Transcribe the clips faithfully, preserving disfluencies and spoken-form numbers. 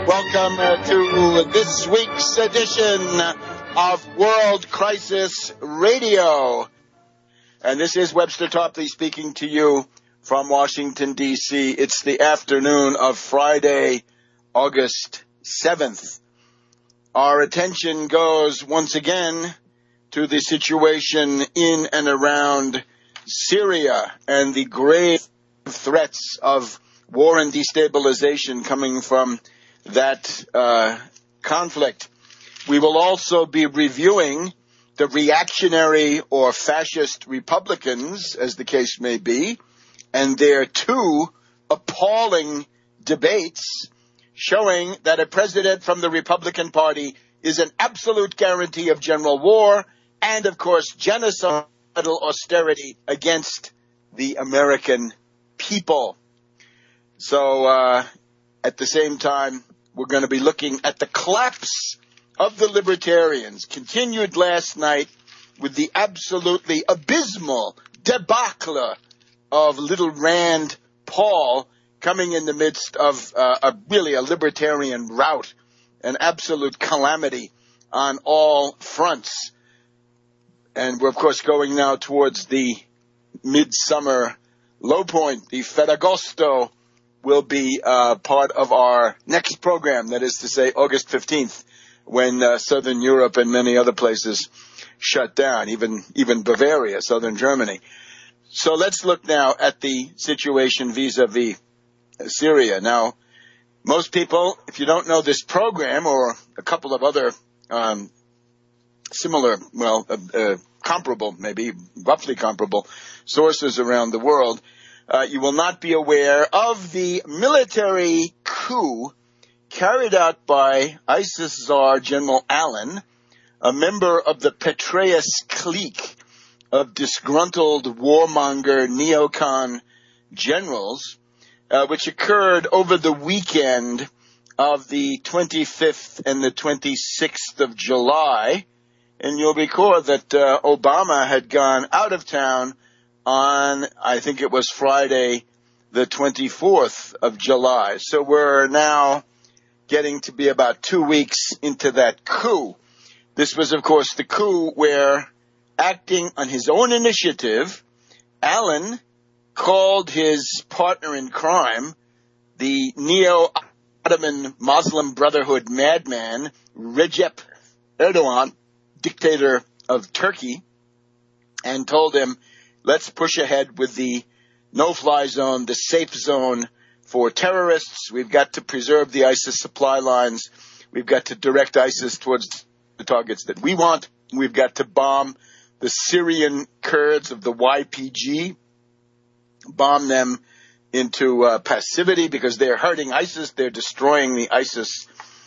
Welcome uh, to this week's edition of World Crisis Radio. And this is Webster Topley speaking to you from Washington, D C It's the afternoon of Friday, August seventh. Our attention goes once again to the situation in and around Syria and the grave threats of war and destabilization coming from that uh, conflict. We will also be reviewing the reactionary or fascist Republicans, as the case may be, and their two appalling debates showing that a president from the Republican Party is an absolute guarantee of general war and, of course, genocidal austerity against the American people. So, uh, at the same time, we're going to be looking at the collapse of the libertarians, continued last night with the absolutely abysmal debacle of little Rand Paul coming in the midst of uh, a really a libertarian rout, an absolute calamity on all fronts. And we're, of course, going now towards the midsummer low point. The Ferragosto will be uh, part of our next program, that is to say August fifteenth, when uh, Southern Europe and many other places shut down, even even Bavaria, Southern Germany. So let's look now at the situation vis-a-vis Syria. Now, most people, if you don't know this program or a couple of other um, similar, well, uh, uh, comparable, maybe roughly comparable sources around the world, uh, you will not be aware of the military coup carried out by ISIS czar General Allen, a member of the Petraeus clique of disgruntled warmonger neocon generals, uh, which occurred over the weekend of the twenty-fifth and the twenty-sixth of July. And you'll recall that uh, Obama had gone out of town on, I think it was Friday, the twenty-fourth of July. So we're now getting to be about two weeks into that coup. This was, of course, the coup where, acting on his own initiative, Allen called his partner in crime, the neo-Ottoman Muslim Brotherhood madman, Recep Erdogan, dictator of Turkey, and told him, let's push ahead with the no-fly zone, the safe zone for terrorists. We've got to preserve the ISIS supply lines. We've got to direct ISIS towards the targets that we want. We've got to bomb the Syrian Kurds of the Y P G, bomb them into uh, passivity because they're hurting ISIS. They're destroying the ISIS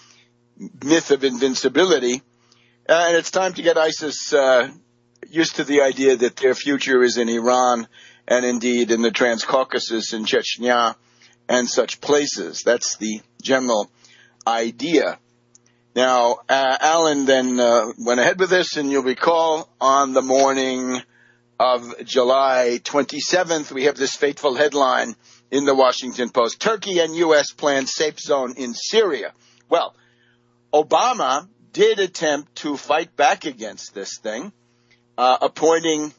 myth of invincibility. Uh, and it's time to get ISIS uh, used to the idea that their future is in Iran and indeed in the Transcaucasus and Chechnya and such places. That's the general idea. Now, uh, Allen then uh, went ahead with this, and you'll recall on the morning of July twenty-seventh, we have this fateful headline in the Washington Post: Turkey and U S plan safe zone in Syria. Well, Obama did attempt to fight back against this thing, uh, appointing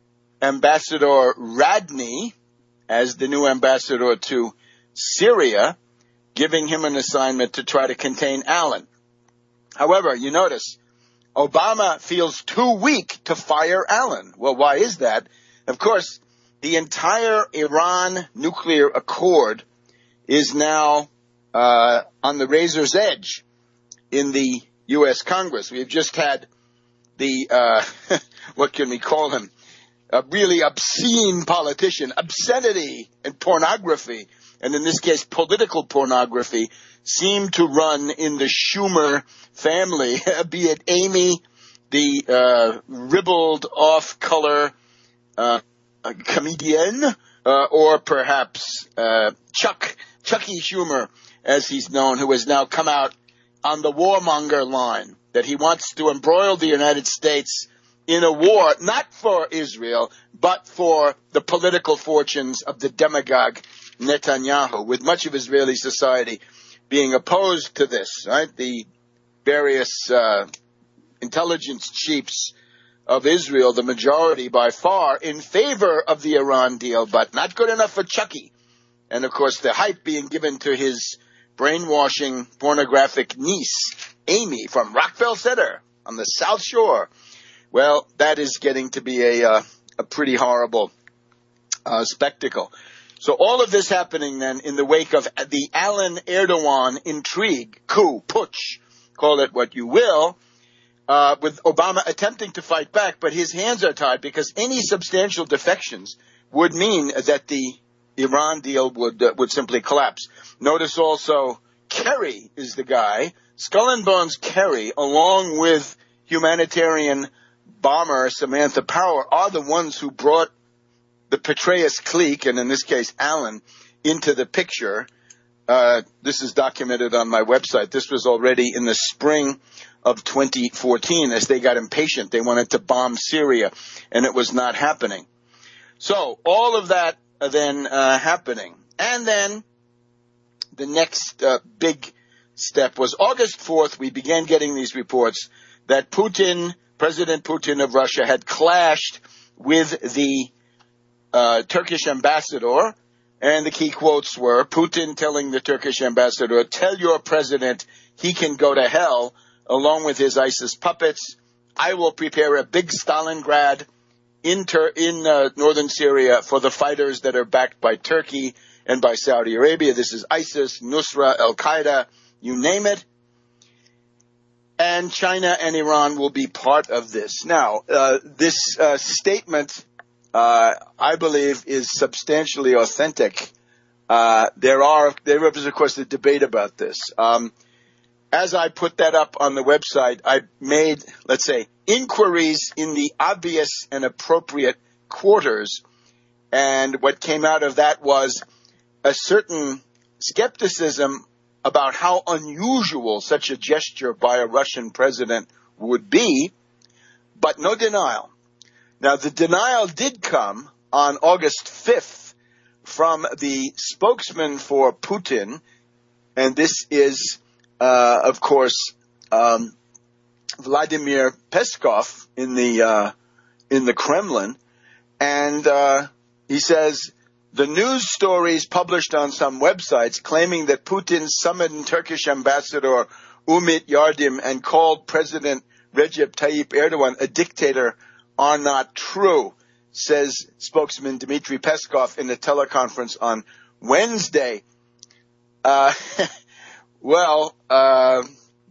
Ambassador Radney as the new ambassador to Syria, giving him an assignment to try to contain Allen. However, you notice, Obama feels too weak to fire Allen. Well, why is that? Of course, the entire Iran nuclear accord is now uh, on the razor's edge in the U S Congress. We've just had the, uh, what can we call him, a really obscene politician, obscenity and pornography, and in this case political pornography, seem to run in the Schumer family, be it Amy, the uh, ribbled off-color uh, comedian, uh, or perhaps uh, Chuck, Chucky Schumer, as he's known, who has now come out on the warmonger line, that he wants to embroil the United States in a war, not for Israel, but for the political fortunes of the demagogue Netanyahu, with much of Israeli society being opposed to this, right? The various uh, intelligence chiefs of Israel, the majority by far, in favor of the Iran deal, but not good enough for Chucky. And, of course, the hype being given to his brainwashing pornographic niece, Amy, from Rockville Center on the South Shore. Well, that is getting to be a, uh, a pretty horrible uh, spectacle. So all of this happening then in the wake of the Alan Erdogan intrigue, coup, putsch, call it what you will, uh, with Obama attempting to fight back, but his hands are tied because any substantial defections would mean that the Iran deal would uh, would simply collapse. Notice also Kerry is the guy, Skull and Bones Kerry, along with humanitarian bomber Samantha Power, are the ones who brought the Petraeus clique, and in this case Alan, into the picture. Uh, this is documented on my website. This was already in the spring of twenty fourteen as they got impatient. They wanted to bomb Syria, and it was not happening. So all of that uh, then uh, happening. And then the next uh, big step was August fourth, we began getting these reports that Putin, President Putin of Russia, had clashed with the uh, Turkish ambassador. And the key quotes were Putin telling the Turkish ambassador, "Tell your president he can go to hell along with his ISIS puppets. I will prepare a big Stalingrad in, Tur- in uh, northern Syria for the fighters that are backed by Turkey and by Saudi Arabia." This is ISIS, Nusra, Al-Qaeda, you name it. And China and Iran will be part of this. Now, uh, this uh, statement, uh, I believe, is substantially authentic. Uh, there are, there is, of course, a debate about this. Um, as I put that up on the website, I made, let's say, inquiries in the obvious and appropriate quarters. And what came out of that was a certain skepticism about how unusual such a gesture by a Russian president would be, but no denial. Now, the denial did come on August fifth from the spokesman for Putin, and this is, uh, of course, um, Vladimir Peskov in the uh, in the Kremlin, and uh, he says, the news stories published on some websites claiming that Putin summoned Turkish ambassador Umit Yardim and called President Recep Tayyip Erdogan a dictator are not true, says spokesman Dmitry Peskov in a teleconference on Wednesday. Uh, well, uh,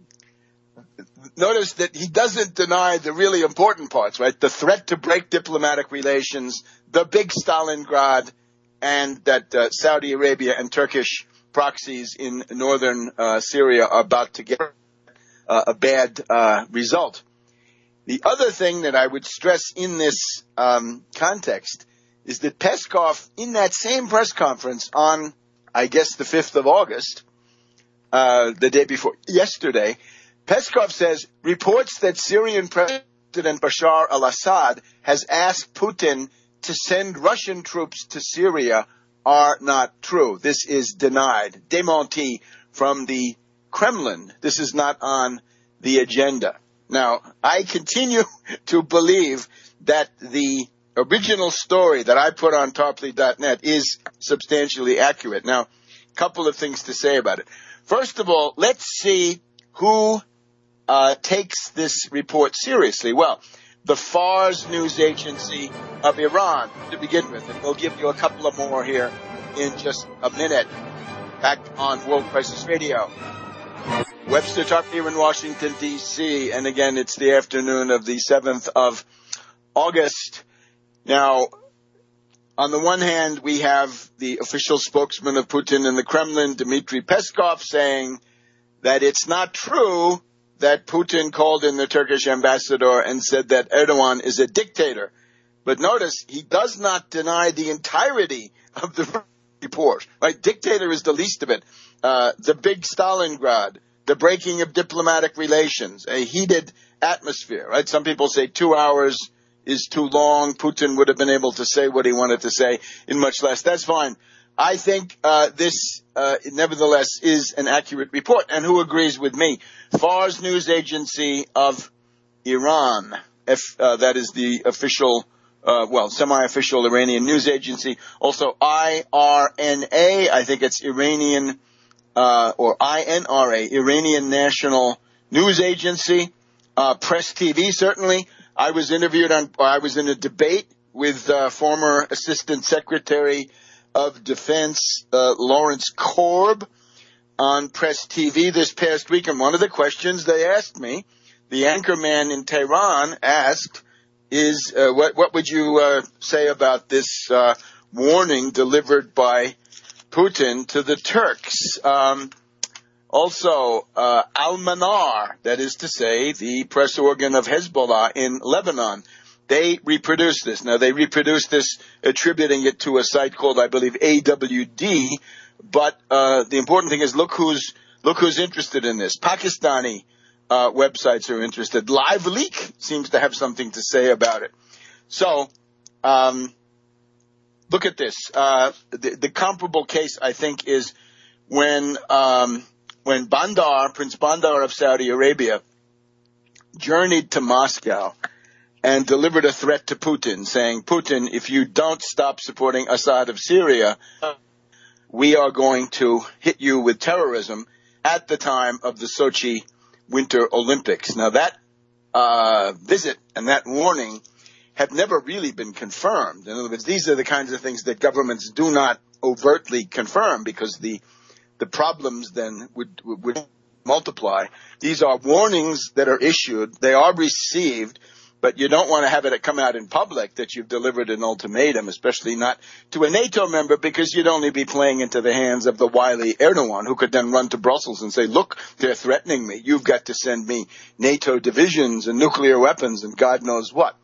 notice that he doesn't deny the really important parts, right? The threat to break diplomatic relations, the big Stalingrad, and that uh, Saudi Arabia and Turkish proxies in northern uh, Syria are about to get uh, a bad uh, result. The other thing that I would stress in this um, context is that Peskov, in that same press conference on, I guess, the fifth of August, uh, the day before yesterday, Peskov says reports that Syrian President Bashar al-Assad has asked Putin to send Russian troops to Syria are not true. This is denied. Démenti from the Kremlin. This is not on the agenda. Now, I continue to believe that the original story that I put on Tarpley dot net is substantially accurate. Now, a couple of things to say about it. First of all, let's see who uh, takes this report seriously. Well, the Fars news agency of Iran, to begin with. And we'll give you a couple of more here in just a minute. Back on World Crisis Radio. Webster Tarp here in Washington, D C And again, it's the afternoon of the seventh of August. Now, on the one hand, we have the official spokesman of Putin in the Kremlin, Dmitry Peskov, saying that it's not true that Putin called in the Turkish ambassador and said that Erdogan is a dictator. But notice, he does not deny the entirety of the report. Right? Dictator is the least of it. Uh, the big Stalingrad, the breaking of diplomatic relations, a heated atmosphere. Right? Some people say two hours is too long. Putin would have been able to say what he wanted to say in much less. That's fine. I think uh, this, uh, nevertheless, is an accurate report. And who agrees with me? Fars News Agency of Iran. If uh, that is the official, uh, well, semi-official Iranian news agency. Also I R N A, I think it's Iranian, uh, or I N R A, Iranian National News Agency. Uh, Press T V, certainly. I was interviewed on, or I was in a debate with uh, former Assistant Secretary of Defense uh, Lawrence Korb on Press T V this past week. And one of the questions they asked me, the anchorman in Tehran asked, is uh, what, what would you uh, say about this uh, warning delivered by Putin to the Turks? Um, also, uh, Al-Manar, that is to say, the press organ of Hezbollah in Lebanon, they reproduced this. Now, they reproduced this attributing it to a site called, I believe, A W D. But uh, the important thing is, look who's look who's interested in this. Pakistani uh, websites are interested. Live Leak seems to have something to say about it. So, um, look at this. Uh, the, the comparable case, I think, is when um, when Bandar, Prince Bandar of Saudi Arabia, journeyed to Moscow and delivered a threat to Putin, saying, Putin, if you don't stop supporting Assad of Syria, we are going to hit you with terrorism at the time of the Sochi Winter Olympics. Now, that uh visit and that warning have never really been confirmed. In other words, these are the kinds of things that governments do not overtly confirm because the the problems then would would multiply. These are warnings that are issued. They are received. But you don't want to have it come out in public that you've delivered an ultimatum, especially not to a NATO member, because you'd only be playing into the hands of the wily Erdogan, who could then run to Brussels and say, look, they're threatening me. You've got to send me NATO divisions and nuclear weapons and God knows what.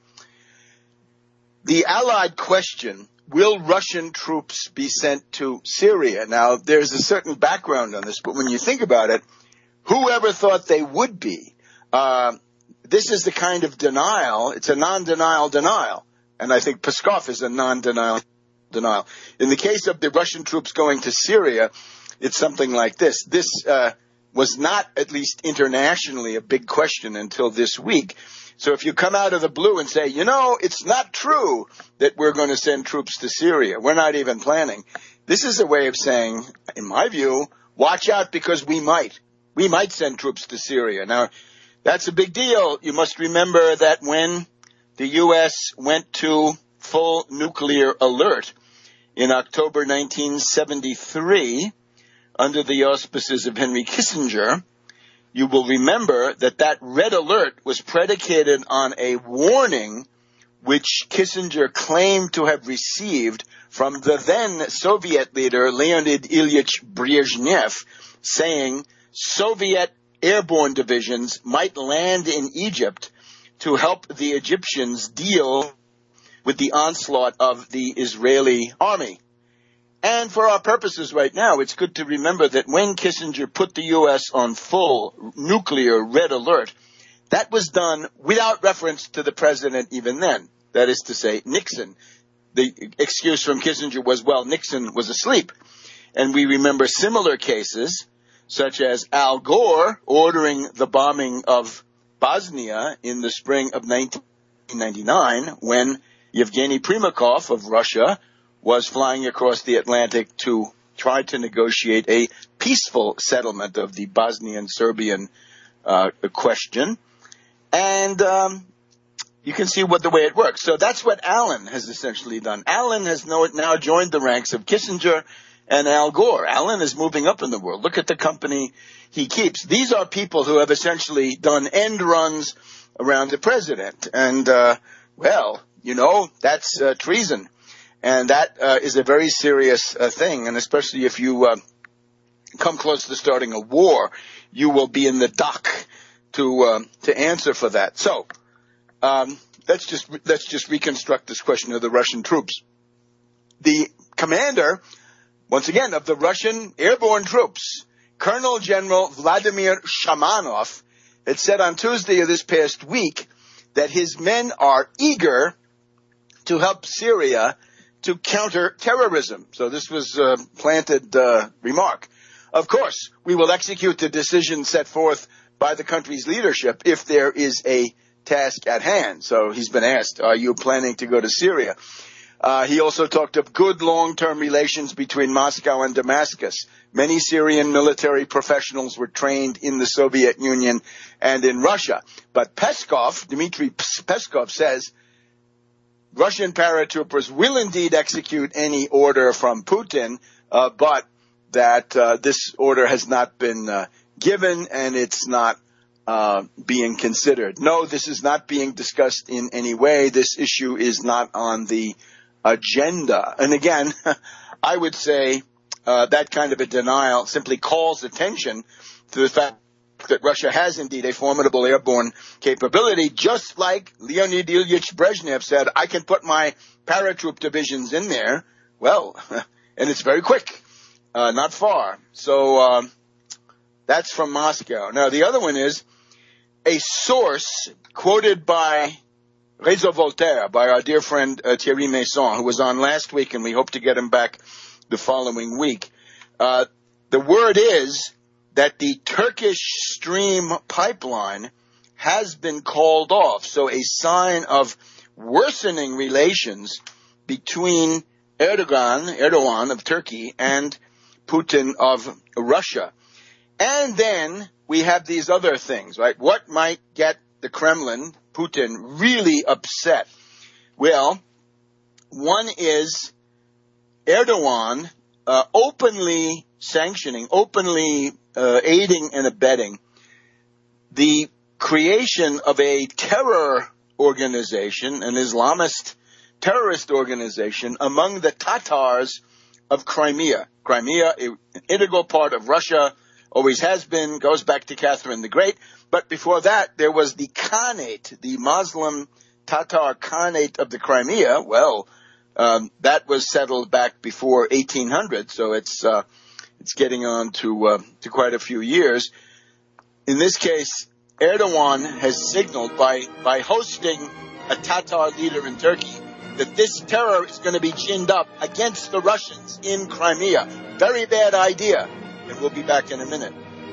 The Allied question, will Russian troops be sent to Syria? Now, there's a certain background on this, but when you think about it, whoever thought they would be? Uh, This is the kind of denial, it's a non-denial denial. And I think Peskov is a non-denial denial. In the case of the Russian troops going to Syria, it's something like this. This uh, was not, at least internationally, a big question until this week. So if you come out of the blue and say, you know, it's not true that we're going to send troops to Syria, we're not even planning. This is a way of saying, in my view, watch out because we might. We might send troops to Syria. Now, that's a big deal. You must remember that when the U S went to full nuclear alert in October nineteen seventy-three, under the auspices of Henry Kissinger, you will remember that that red alert was predicated on a warning which Kissinger claimed to have received from the then Soviet leader Leonid Ilyich Brezhnev, saying Soviet airborne divisions might land in Egypt to help the Egyptians deal with the onslaught of the Israeli army. And for our purposes right now, it's good to remember that when Kissinger put the U S on full nuclear red alert, that was done without reference to the president even then. That is to say, Nixon. The excuse from Kissinger was, well, Nixon was asleep. And we remember similar cases, such as Al Gore ordering the bombing of Bosnia in the spring of nineteen ninety-nine when Yevgeny Primakov of Russia was flying across the Atlantic to try to negotiate a peaceful settlement of the Bosnian-Serbian uh, question. And um, you can see what the way it works. So that's what Allen has essentially done. Allen has now joined the ranks of Kissinger and Al Gore. Allen is moving up in the world. Look at the company he keeps. These are people who have essentially done end runs around the president. And, uh, well, you know, that's uh, treason. And that uh, is a very serious uh, thing. And especially if you uh, come close to starting a war, you will be in the dock to uh, to answer for that. So um, let's just let's just reconstruct this question of the Russian troops. The commander, once again, of the Russian airborne troops, Colonel General Vladimir Shamanov, had said on Tuesday of this past week that his men are eager to help Syria to counter terrorism. So this was a planted uh, remark. Of course, we will execute the decision set forth by the country's leadership if there is a task at hand. So he's been asked, are you planning to go to Syria? Uh, he also talked of good long-term relations between Moscow and Damascus. Many Syrian military professionals were trained in the Soviet Union and in Russia. But Peskov, Dmitry Peskov says, Russian paratroopers will indeed execute any order from Putin, uh, but that uh, this order has not been uh, given and it's not uh, being considered. No, this is not being discussed in any way. This issue is not on the agenda. And again, I would say uh, that kind of a denial simply calls attention to the fact that Russia has indeed a formidable airborne capability, just like Leonid Ilyich Brezhnev said, I can put my paratroop divisions in there. Well, and it's very quick, uh, not far. So um, that's from Moscow. Now, the other one is a source quoted by Réseau Voltaire, by our dear friend uh, Thierry Masson, who was on last week, and we hope to get him back the following week. Uh, the word is that the Turkish Stream pipeline has been called off. So a sign of worsening relations between Erdogan, Erdogan of Turkey and Putin of Russia. And then we have these other things, right? What might get the Kremlin, Putin, really upset? Well, one is Erdogan uh, openly sanctioning, openly uh, aiding and abetting the creation of a terror organization, an Islamist terrorist organization among the Tatars of Crimea. Crimea, an integral part of Russia, always has been, goes back to Catherine the Great. But before that, there was the Khanate, the Muslim Tatar Khanate of the Crimea. Well, um, that was settled back before eighteen hundred, so it's uh, it's getting on to uh, to quite a few years. In this case, Erdogan has signaled by by hosting a Tatar leader in Turkey that this terror is going to be ginned up against the Russians in Crimea. Very bad idea. And we'll be back in a minute.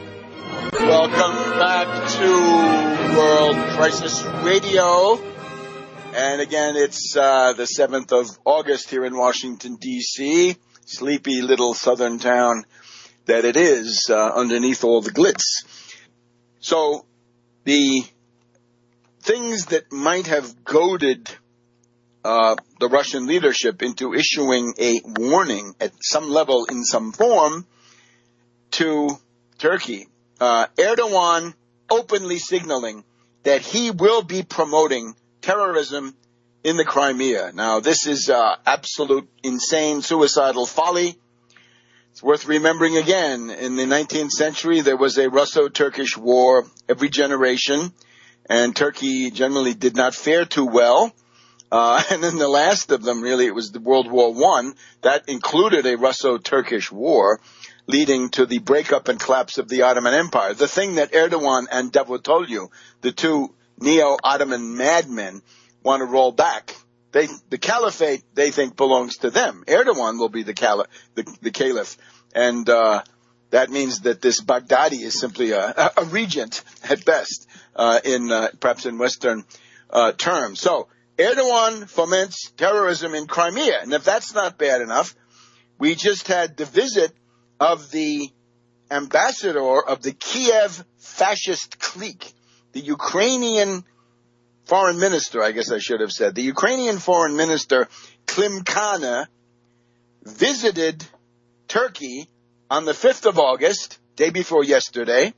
Welcome back to World Crisis Radio. And again, it's uh, the seventh of August here in Washington, D C Sleepy little southern town that it is uh, underneath all the glitz. So the things that might have goaded uh, the Russian leadership into issuing a warning at some level in some form to Turkey. Uh, Erdogan openly signaling that he will be promoting terrorism in the Crimea. Now, this is uh, absolute insane, suicidal folly. It's worth remembering again, in the nineteenth century, there was a Russo-Turkish war every generation, and Turkey generally did not fare too well. Uh, and then the last of them, really, it was the World War One. That included a Russo-Turkish war, leading to the breakup and collapse of the Ottoman Empire. The thing that Erdogan and Davutoglu, the two neo-Ottoman madmen, want to roll back. They, the caliphate, they think, belongs to them. Erdogan will be the, cali- the, the caliph. And uh, that means that this Baghdadi is simply a, a regent at best, uh, in uh, perhaps in Western uh, terms. So Erdogan foments terrorism in Crimea. And if that's not bad enough, we just had the visit of the ambassador of the Kiev fascist clique, the Ukrainian foreign minister, I guess I should have said. The Ukrainian foreign minister, Klimkana, visited Turkey on the fifth of August, day before yesterday,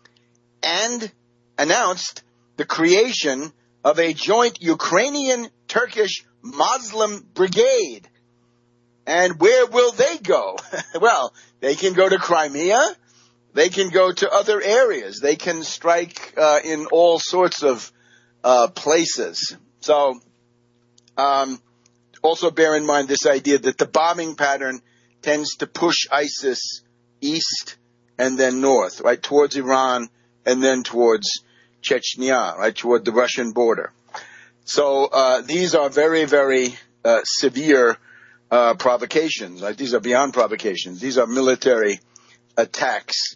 and announced the creation of a joint Ukrainian-Turkish Muslim brigade. And where will they go? Well, they can go to Crimea. They can go to other areas. They can strike uh, in all sorts of uh, places. So um, also bear in mind this idea that the bombing pattern tends to push ISIS east and then north, right, towards Iran and then towards Chechnya, right, toward the Russian border. So uh, these are very, very uh, severe uh, provocations. Right? These are beyond provocations. These are military attacks.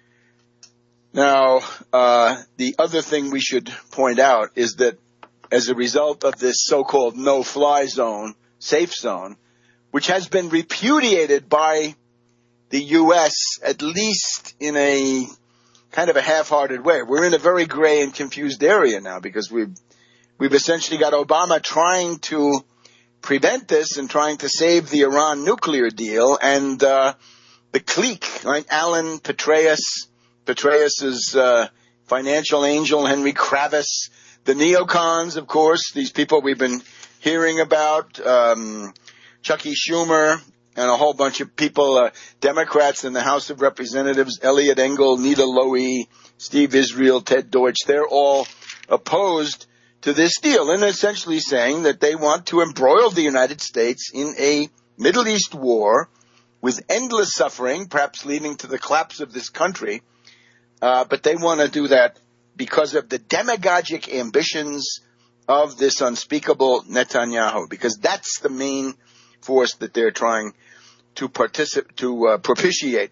Now, uh, the other thing we should point out is that as a result of this so-called no-fly zone, safe zone, which has been repudiated by the U S at least in a kind of a half-hearted way. We're in a very gray and confused area now because we've, we've essentially got Obama trying to prevent this and trying to save the Iran nuclear deal, and uh, the clique, right? Alan Petraeus, Petraeus's uh, financial angel, Henry Kravis, the neocons, of course, these people we've been hearing about, um, Chucky Schumer, and a whole bunch of people, uh, Democrats in the House of Representatives, Elliot Engel, Nita Lowey, Steve Israel, Ted Deutsch, they're all opposed to this deal and essentially saying that they want to embroil the United States in a Middle East war with endless suffering, perhaps leading to the collapse of this country. Uh, but they want to do that because of the demagogic ambitions of this unspeakable Netanyahu, because that's the main force that they're trying to participate, to uh, propitiate.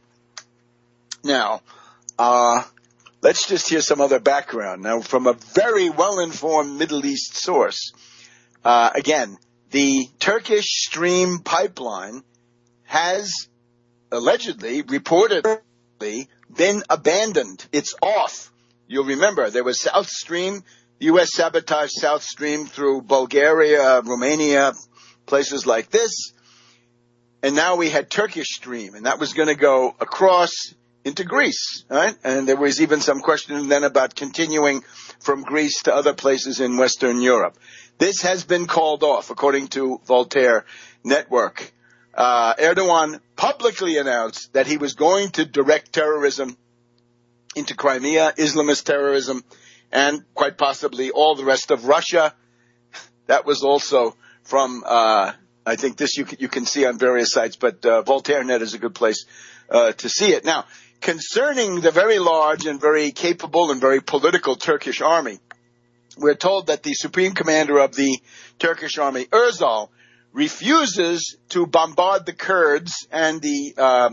Now, uh, let's just hear some other background. Now, from a very well-informed Middle East source, uh, again, the Turkish Stream pipeline has allegedly, reportedly, been abandoned. It's off. You'll remember there was South Stream. The U S sabotaged South Stream through Bulgaria, Romania, places like this. And now we had Turkish Stream, and that was going to go across into Greece, right? And there was even some question then about continuing from Greece to other places in Western Europe. This has been called off, according to Voltaire Network. Uh, Erdogan publicly announced that he was going to direct terrorism into Crimea, Islamist terrorism, and quite possibly all the rest of Russia. That was also from, uh, I think this you can, you can see on various sites, but uh, Voltaire Net is a good place uh, to see it. Now, concerning the very large and very capable and very political Turkish army, we're told that the supreme commander of the Turkish army, Özal, refuses to bombard the Kurds and the uh,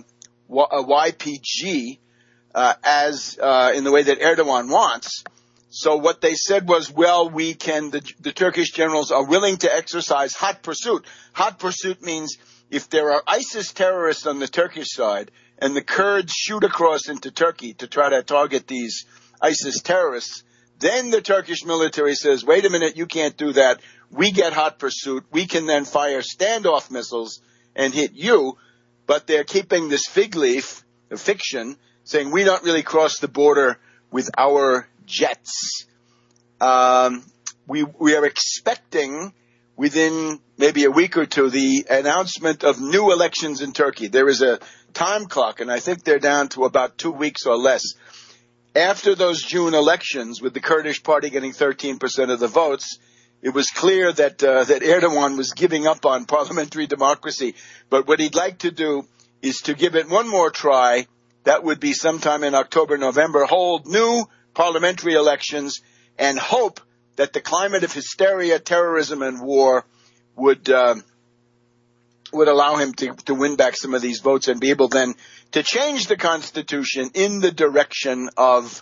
Y P G uh, as uh, in the way that Erdogan wants. So what they said was, well, we can, the, the Turkish generals are willing to exercise hot pursuit. Hot pursuit means if there are ISIS terrorists on the Turkish side and the Kurds shoot across into Turkey to try to target these ISIS terrorists, then the Turkish military says, wait a minute, you can't do that. We get hot pursuit. We can then fire standoff missiles and hit you. But they're keeping this fig leaf, a fiction, saying we don't really cross the border with our jets. Um, we we are expecting within maybe a week or two the announcement of new elections in Turkey. There is a time clock, and I think they're down to about two weeks or less. After those June elections, with the Kurdish party getting thirteen percent of the votes, it was clear that uh, that Erdogan was giving up on parliamentary democracy. But what he'd like to do is to give it one more try. That would be sometime in October, November, hold new parliamentary elections and hope that the climate of hysteria, terrorism, and war would uh, would allow him to, to win back some of these votes and be able then to change the constitution in the direction of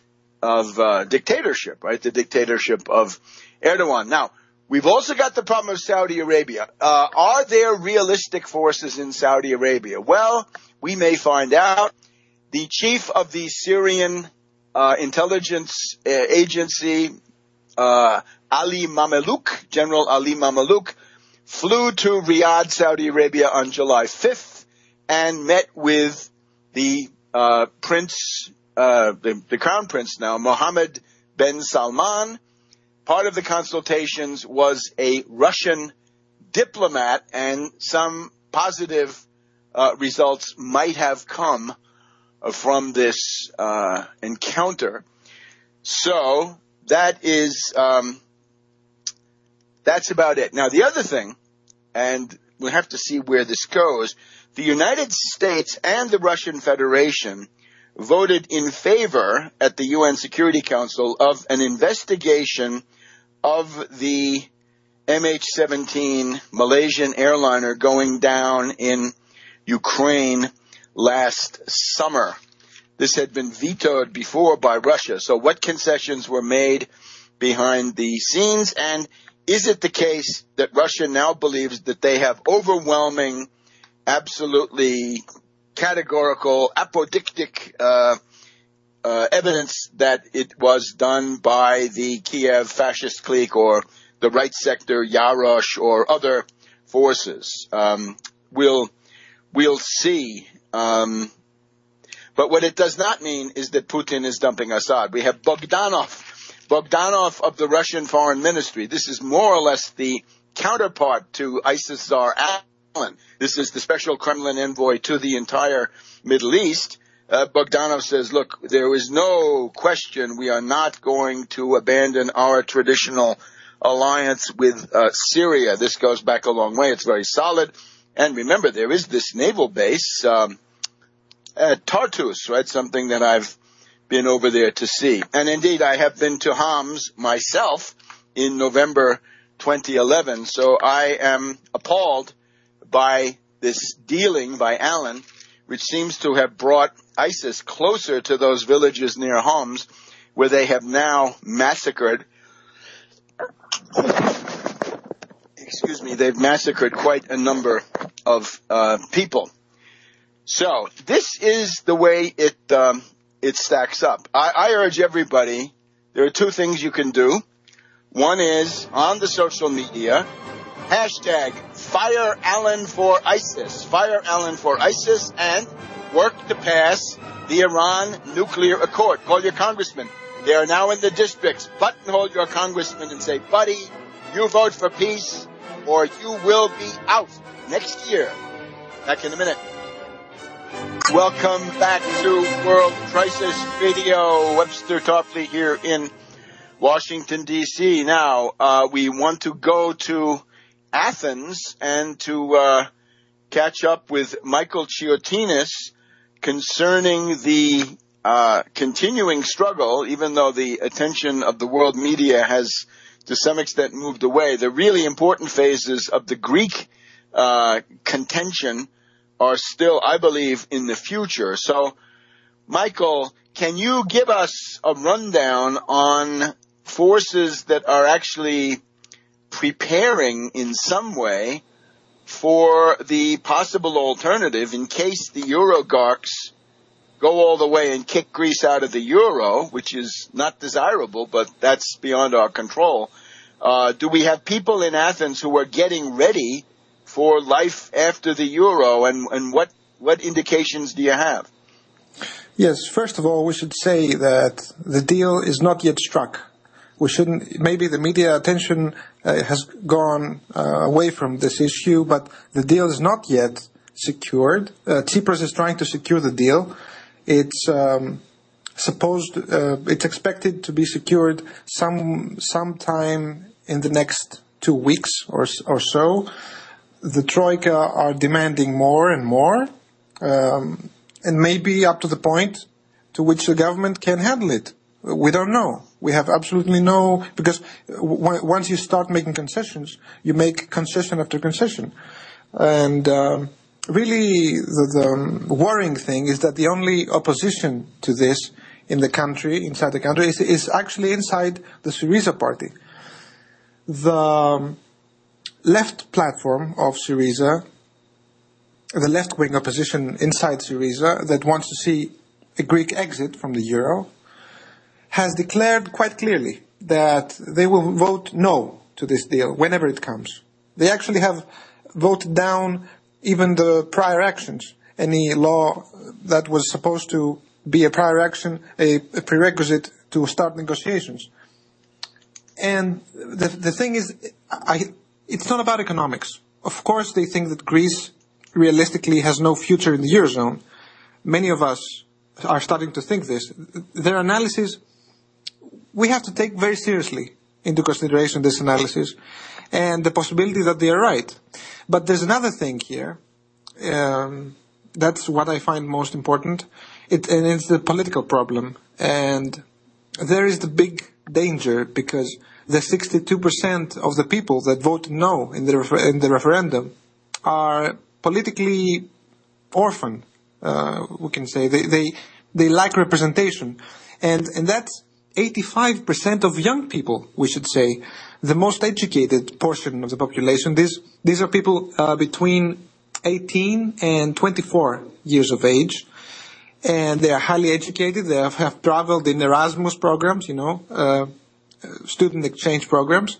of uh, dictatorship, right? The dictatorship of Erdogan. Now, we've also got the problem of Saudi Arabia. Uh, are there realistic forces in Saudi Arabia? Well, we may find out. The chief of the Syrian uh, intelligence uh, agency, uh, Ali Mamelouk, General Ali Mamelouk, flew to Riyadh, Saudi Arabia on July fifth and met with the uh, prince, uh, the, the crown prince now, Mohammed bin Salman. Part of the consultations was a Russian diplomat, and some positive uh, results might have come from this uh, encounter. So that is um, that's about it. Now, the other thing, and we'll have to see where this goes, the United States and the Russian Federation voted in favor at the U N Security Council of an investigation of the M H seventeen Malaysian airliner going down in Ukraine last summer. This had been vetoed before by Russia. So what concessions were made behind the scenes? And is it the case that Russia now believes that they have overwhelming, absolutely categorical, apodictic uh, uh, evidence that it was done by the Kiev fascist clique or the right sector, Yarosh, or other forces? Um, we'll, we'll see. Um, but what it does not mean is that Putin is dumping Assad. We have Bogdanov. Bogdanov of the Russian Foreign Ministry. This is more or less the counterpart to ISIS czar Allen. This is the special Kremlin envoy to the entire Middle East. Uh, Bogdanov says, look, there is no question we are not going to abandon our traditional alliance with uh, Syria. This goes back a long way. It's very solid. And remember, there is this naval base um, at Tartus, right, something that I've been over there to see. And indeed, I have been to Homs myself in November twenty eleven. So I am appalled by this dealing by Allen, which seems to have brought ISIS closer to those villages near Homs, where they have now massacred, excuse me, they've massacred quite a number of uh, people. So this is the way it um, it stacks up. I, I urge everybody, there are two things you can do. One is on the social media, hashtag Fire Allen for ISIS, Fire Allen for ISIS, and work to pass the Iran nuclear accord. Call your congressman. They are now in the districts. Buttonhole your congressman and say, buddy, you vote for peace or you will be out next year. Back in a minute. Welcome back to World Crisis Radio. Webster Topley here in Washington, D C Now, uh, we want to go to Athens and to uh, catch up with Michael Chiotinis concerning the uh, continuing struggle, even though the attention of the world media has to some extent moved away. The really important phases of the Greek uh, contention are still, I believe, in the future. So, Michael, can you give us a rundown on forces that are actually preparing in some way for the possible alternative in case the Eurogarchs go all the way and kick Greece out of the euro, which is not desirable, but that's beyond our control. Uh, do we have people in Athens who are getting ready for life after the euro, and, and what, what indications do you have? Yes, first of all, we should say that the deal is not yet struck. We shouldn't, maybe the media attention uh, has gone uh, away from this issue, but the deal is not yet secured. Uh, Tsipras is trying to secure the deal. It's um, supposed, uh, it's expected to be secured some sometime in the next two weeks or or so. The Troika are demanding more and more, um, and maybe up to the point to which the government can handle it. We don't know. We have absolutely no, because w- once you start making concessions, you make concession after concession. And um, really the, the worrying thing is that the only opposition to this in the country, inside the country, is, is actually inside the Syriza party. The um, left platform of Syriza, the left-wing opposition inside Syriza that wants to see a Greek exit from the euro, has declared quite clearly that they will vote no to this deal whenever it comes. They actually have voted down even the prior actions, any law that was supposed to be a prior action, a, a prerequisite to start negotiations. And the, the thing is, I, it's not about economics. Of course, they think that Greece realistically has no future in the Eurozone. Many of us are starting to think this. Their analysis, we have to take very seriously into consideration this analysis and the possibility that they are right. But there's another thing here. Um, that's what I find most important. It, and it's the political problem. And there is the big danger because the sixty-two percent of the people that voted no in the refer- in the referendum are politically orphan. Uh, we can say they, they they lack representation, and and that's eighty-five percent of young people. We should say the most educated portion of the population. These these are people uh, between eighteen and twenty-four years of age, and they are highly educated. They have, have traveled in Erasmus programs, you know, uh, student exchange programs,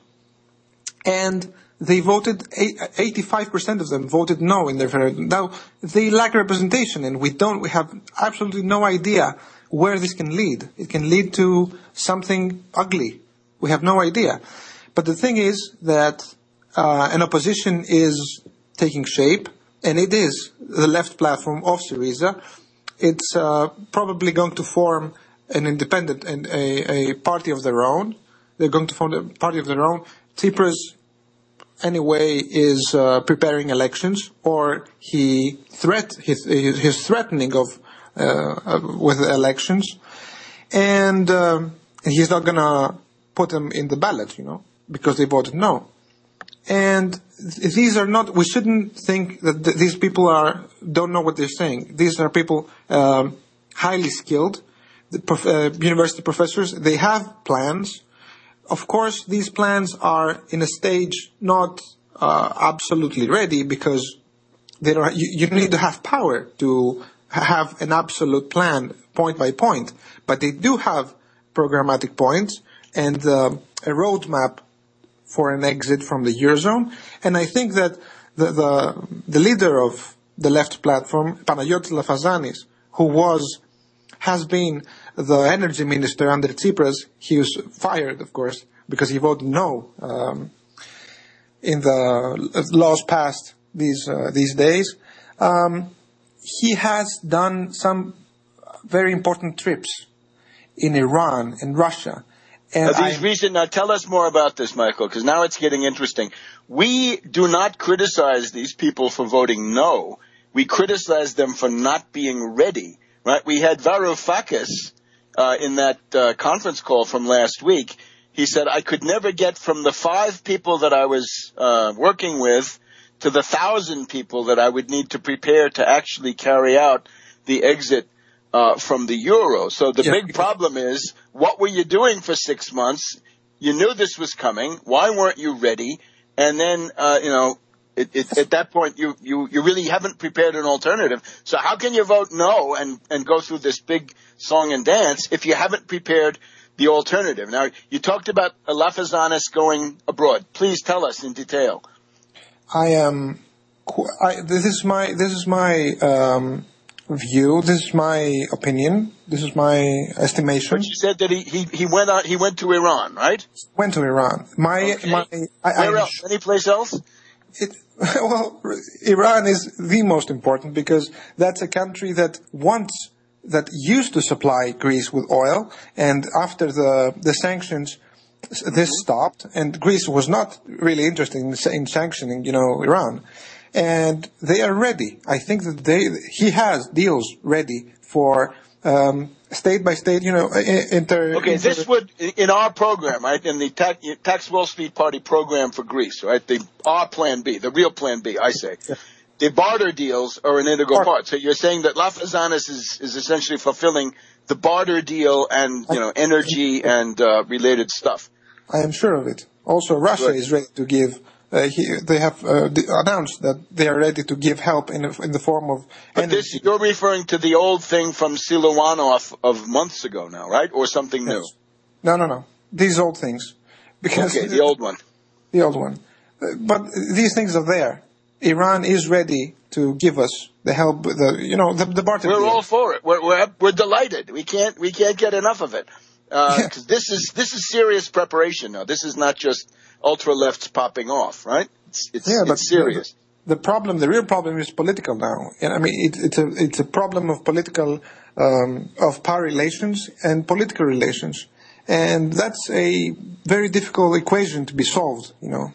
and they voted, eighty-five percent of them voted no in the referendum. Now, they lack representation, and we don't, we have absolutely no idea where this can lead. It can lead to something ugly. We have no idea. But the thing is that uh, an opposition is taking shape, and it is the left platform of Syriza. It's uh, probably going to form an independent and a, a party of their own. They're going to form a party of their own. Tsipras, anyway, is uh, preparing elections, or he threat his, his threatening of uh, with elections, and uh, he's not going to put them in the ballot, you know, because they voted no. And these are not. We shouldn't think that th- these people are don't know what they're saying. These are people um, highly skilled, the prof- uh, university professors. They have plans. Of course, these plans are in a stage not uh, absolutely ready, because they don't. You, you need to have power to have an absolute plan, point by point. But they do have programmatic points and uh, a roadmap for an exit from the Eurozone. And I think that the, the, the leader of the left platform, Panagiotis Lafazanis, who was, has been the energy minister under Tsipras, he was fired, of course, because he voted no um, in the laws passed these, uh, these days. Um, he has done some very important trips in Iran and Russia. And uh, these I, recent, now tell us more about this, Michael, because now it's getting interesting. We do not criticize these people for voting no. We criticize them for not being ready, right? We had Varoufakis uh, in that uh, conference call from last week. He said, I could never get from the five people that I was uh, working with to the thousand people that I would need to prepare to actually carry out the exit Uh, from the euro. So the yeah. big problem is, what were you doing for six months? You knew this was coming. Why weren't you ready? And then, uh, you know, it, it, at that point, you, you, you really haven't prepared an alternative. So how can you vote no and, and go through this big song and dance if you haven't prepared the alternative? Now, you talked about Lafazanis going abroad. Please tell us in detail. I am, um, I, this is my, this is my, um, view. This is my opinion. This is my estimation. But you said that he, he, he went out, he went to Iran, right? Went to Iran. My, okay. my, I, Where I'm else? Any place else? It, well, Iran is the most important, because that's a country that once, that used to supply Greece with oil, and after the, the sanctions, this stopped, and Greece was not really interested in, in sanctioning, you know, Iran. And they are ready. I think that they, he has deals ready for um, state by state, you know, inter. Okay, inter- this would, in our program, right, in the tax, tax Wall Street Party program for Greece, right, the our Plan B, the real Plan B, I say, yeah. The barter deals are an integral Bar- part. So you're saying that Lafazanis is, is essentially fulfilling the barter deal and, you know, energy and uh, related stuff. I am sure of it. Also, Russia Good. is ready to give. Uh, he, they have uh, announced that they are ready to give help in, a, in the form of but energy. This, you're referring to the old thing from Siluanov of months ago now, right? Or something yes. new? No, no, no. These old things. Because okay, the old one. The old one. Uh, but these things are there. Iran is ready to give us the help, the, you know, the, the barter We're deal. all for it. We're, we're, we're delighted. We can't, we can't get enough of it. Uh, yeah. cause this is, this is serious preparation now. This is not just ultra lefts popping off, right? It's, it's, yeah, but it's serious. The, the problem, the real problem is political now. And I mean, it, it's a, it's a problem of political, um, of power relations and political relations. And that's a very difficult equation to be solved, you know.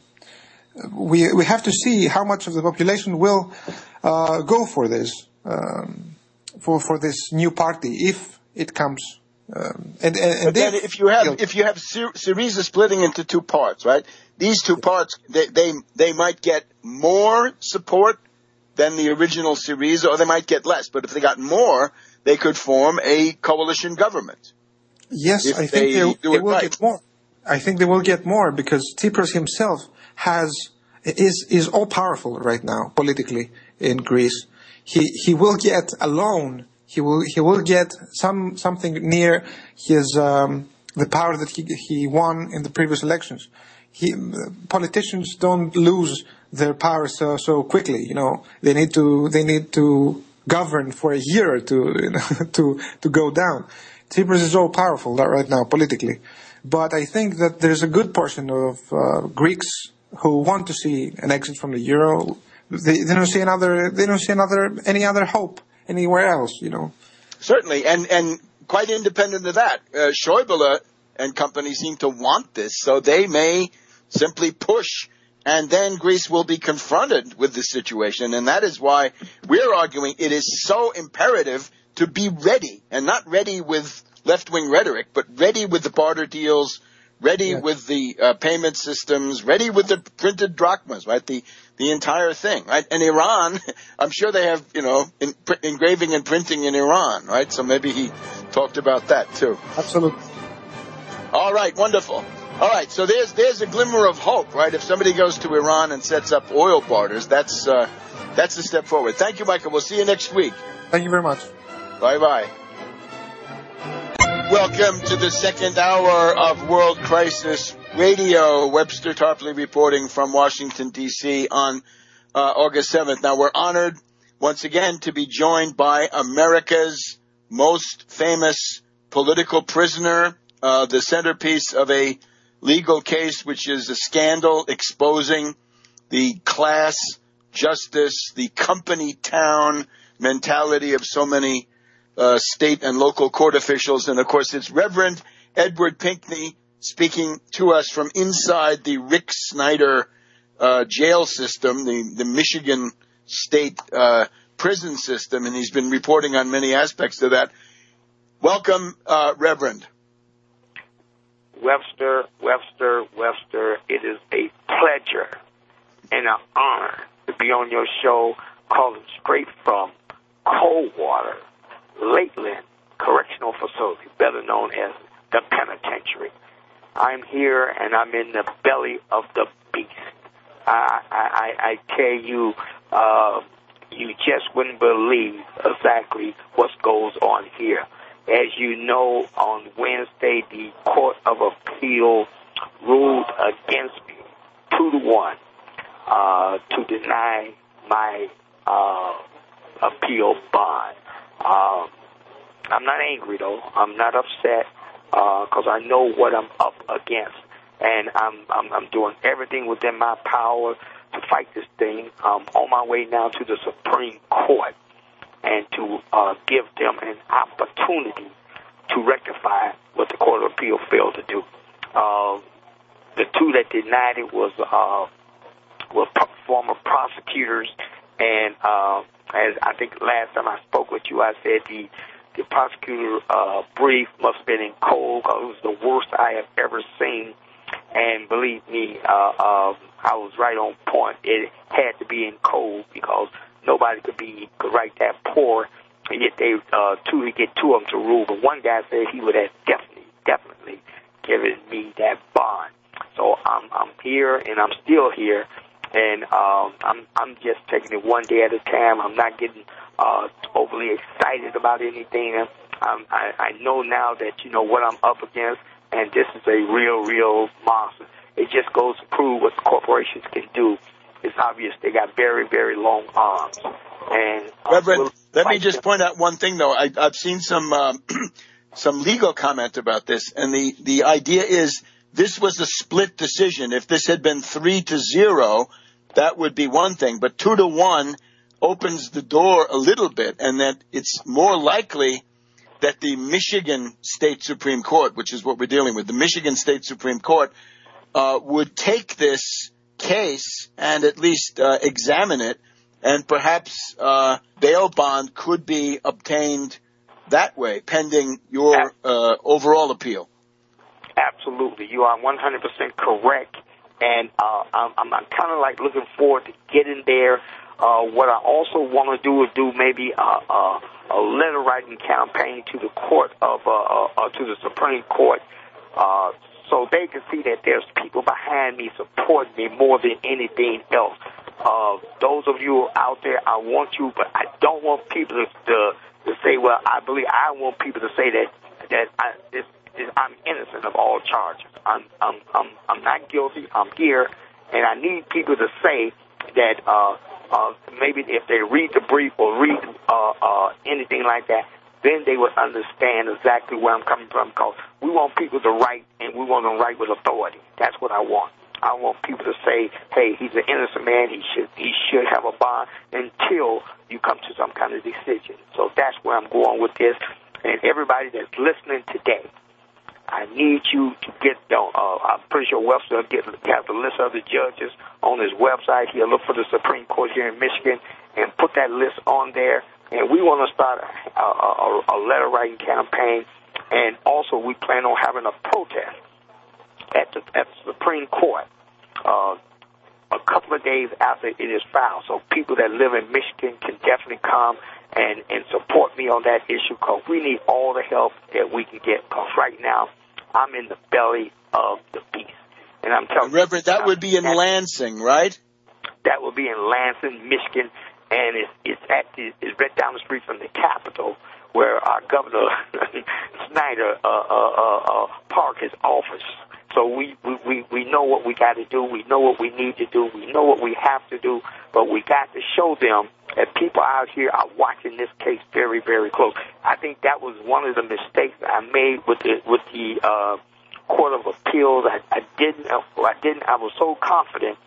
We, we have to see how much of the population will, uh, go for this, um, for, for this new party, if it comes Um, and, and, and but then if you have if you have Syriza splitting into two parts, right? These two parts, they they, they might get more support than the original Syriza, or they might get less. But if they got more, they could form a coalition government. Yes, I think they, they, they will right. get more. I think they will get more because Tsipras himself has is is all powerful right now politically in Greece. He he will get alone. He will he will get some something near his um, the power that he he won in the previous elections. He politicians don't lose their power so so quickly. You know, they need to they need to govern for a year or two, you know, to to go down. Tsipras is all powerful right now politically, but I think that there's a good portion of uh, Greeks who want to see an exit from the euro. They, they don't see another. They don't see another any other hope anywhere else. You know. Certainly, and and quite independent of that, uh, Schäuble and company seem to want this, so they may simply push, and then Greece will be confronted with this situation, and that is why we're arguing it is so imperative to be ready, and not ready with left-wing rhetoric, but ready with the barter deals, ready yeah. with the uh, payment systems, ready with the printed drachmas, right? The the entire thing, right? And Iran, I'm sure they have, you know, in, pr- engraving and printing in Iran, right? So maybe he talked about that too. Absolutely. All right, wonderful. All right, so there's there's a glimmer of hope, right? If somebody goes to Iran and sets up oil barters, that's uh, that's a step forward. Thank you, Michael. We'll see you next week. Thank you very much. Bye-bye. Welcome to the second hour of World Crisis Radio. Webster Tarpley reporting from Washington, D C on uh, August seventh. Now, we're honored once again to be joined by America's most famous political prisoner, uh, the centerpiece of a legal case, which is a scandal exposing the class, justice, the company town mentality of so many uh, state and local court officials. And, of course, it's Reverend Edward Pinkney speaking to us from inside the Rick Snyder uh, jail system, the, the Michigan state uh, prison system, and he's been reporting on many aspects of that. Welcome, uh, Reverend. Webster, Webster, Webster, it is a pleasure and an honor to be on your show, calling straight from Coldwater, Lakeland Correctional Facility, better known as the penitentiary. I'm here and I'm in the belly of the beast. I, I, I tell you, uh, you just wouldn't believe exactly what goes on here. As you know, on Wednesday, the Court of Appeal ruled against me two to one uh, to deny my uh, appeal bond. Uh, I'm not angry, though. I'm not upset because uh, I know what I'm up against, and I'm, I'm I'm doing everything within my power to fight this thing. I'm on my way now to the Supreme Court, and to uh, give them an opportunity to rectify what the Court of Appeal failed to do. Uh, the two that denied it was uh, were former prosecutors, and uh, as I think last time I spoke with you, I said the the prosecutor uh, brief must have been in code because it was the worst I have ever seen. And believe me, uh, uh, I was right on point. It had to be in code because nobody could be could write that poor, and yet they uh, two to get two of them to rule. But one guy said he would have definitely, definitely given me that bond. So I'm I'm here, and I'm still here, and um, I'm I'm just taking it one day at a time. I'm not getting uh, overly excited about anything. Um, I, I know now that you know what I'm up against, and this is a real, real monster. It just goes to prove what the corporations can do. It's obvious they got very, very long arms. And uh, Reverend, we'll let me just them. point out one thing, though. I, I've seen some um, some legal comment about this, and the, the idea is this was a split decision. If this had been three to zero, that would be one thing. But two to one opens the door a little bit, and that it's more likely that the Michigan State Supreme Court, which is what we're dealing with, the Michigan State Supreme Court, uh, would take this case and at least uh, examine it, and perhaps uh, bail bond could be obtained that way, pending your uh, overall appeal. Absolutely. You are one hundred percent correct. And uh, I'm, I'm kind of like looking forward to getting there. Uh, what I also want to do is do maybe a, a, a letter writing campaign to the court of uh, uh, to the Supreme Court, uh, so they can see that there's people behind me supporting me more than anything else. Uh, those of you out there, I want you, but I don't want people to, to, to say, well, I believe. I want people to say that that I, this, this, I'm innocent of all charges. I'm I'm I'm I'm not guilty. I'm here, and I need people to say that. Uh, Uh, maybe if they read the brief or read uh, uh, anything like that, then they would understand exactly where I'm coming from. Because we want people to write, and we want them to write with authority. That's what I want. I want people to say, "Hey, he's an innocent man. He should he should have a bond," until you come to some kind of decision. So that's where I'm going with this. And everybody that's listening today, I need you to get, uh, I'm pretty sure Webster will get, have the list of the judges on his website. He'll look for the Supreme Court here in Michigan and put that list on there. And we want to start a, a, a letter writing campaign. And also we plan on having a protest at the, at the Supreme Court uh, a couple of days after it is filed. So people that live in Michigan can definitely come and, and support me on that issue, because we need all the help that we can get, because right now I'm in the belly of the beast. And I'm telling you. Reverend, that I'm, would be in Lansing, right? That would be in Lansing, Michigan, and it's, it's, at the, it's right down the street from the Capitol, where our Governor Snyder uh, uh, uh, uh, parked his office. So we, we, we, we know what we got to do. We know what we need to do. We know what we have to do. But we got to show them that people out here are watching this case very, very close. I think that was one of the mistakes I made with the with the uh, Court of Appeals. I, I didn't. I didn't. I was so confident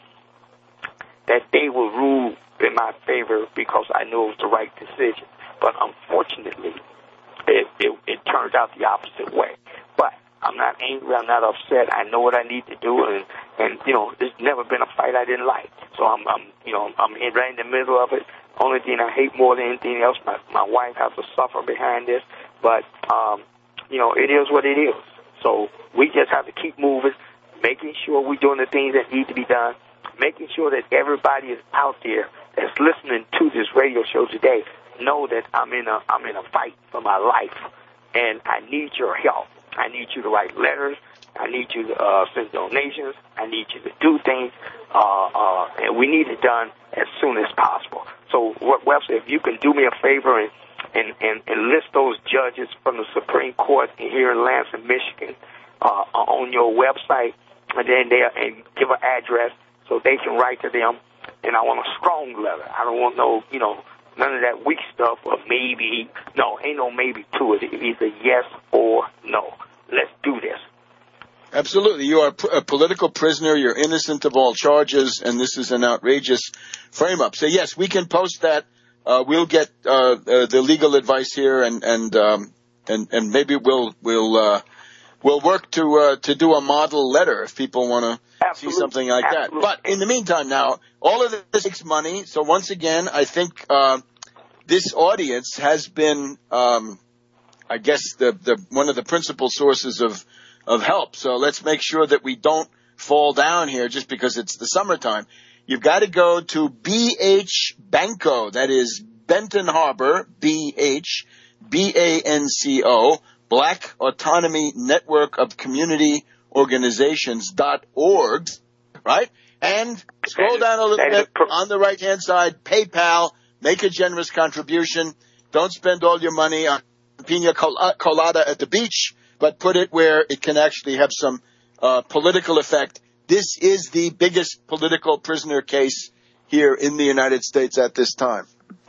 that they would rule in my favor because I knew it was the right decision. But unfortunately, it, it, it turned out the opposite way. But I'm not angry. I'm not upset. I know what I need to do, and and you know, there's never been a fight I didn't like. So I'm, I'm you know, I'm in, right in the middle of it. Only thing I hate more than anything else, my my wife has to suffer behind this. But um, you know, it is what it is. So we just have to keep moving, making sure we're doing the things that need to be done, making sure that everybody is out there that's listening to this radio show today know that I'm in a I'm in a fight for my life, and I need your help. I need you to write letters. I need you to uh, send donations. I need you to do things, uh, uh, and we need it done as soon as possible. So, Webster, if you can do me a favor and, and, and, and list those judges from the Supreme Court here in Lansing, Michigan, uh, on your website, and then they and give an address so they can write to them. And I want a strong letter. I don't want no, you know, none of that weak stuff or maybe. No, ain't no maybe to it. It's either yes or no. Let's do this. Absolutely. You are a political prisoner. You're innocent of all charges, and this is an outrageous frame-up. So, yes, we can post that. Uh, we'll get uh, uh, the legal advice here, and and um, and, and maybe we'll we'll uh, we'll work to uh, to do a model letter if people want to see something like Absolutely. that. But in the meantime, now all of this takes money. So once again, I think uh, this audience has been, um, I guess, the the one of the principal sources of. of help. So let's make sure that we don't fall down here just because it's the summertime. You've got to go to B H Banco. That is Benton Harbor, B H B A N C O, Black Autonomy Network of Community Organizations dot org, right? And scroll down a little bit on the right-hand side, PayPal, make a generous contribution. Don't spend all your money on pina colada at the beach, but put it where it can actually have some uh, political effect. This is the biggest political prisoner case here in the United States at this time.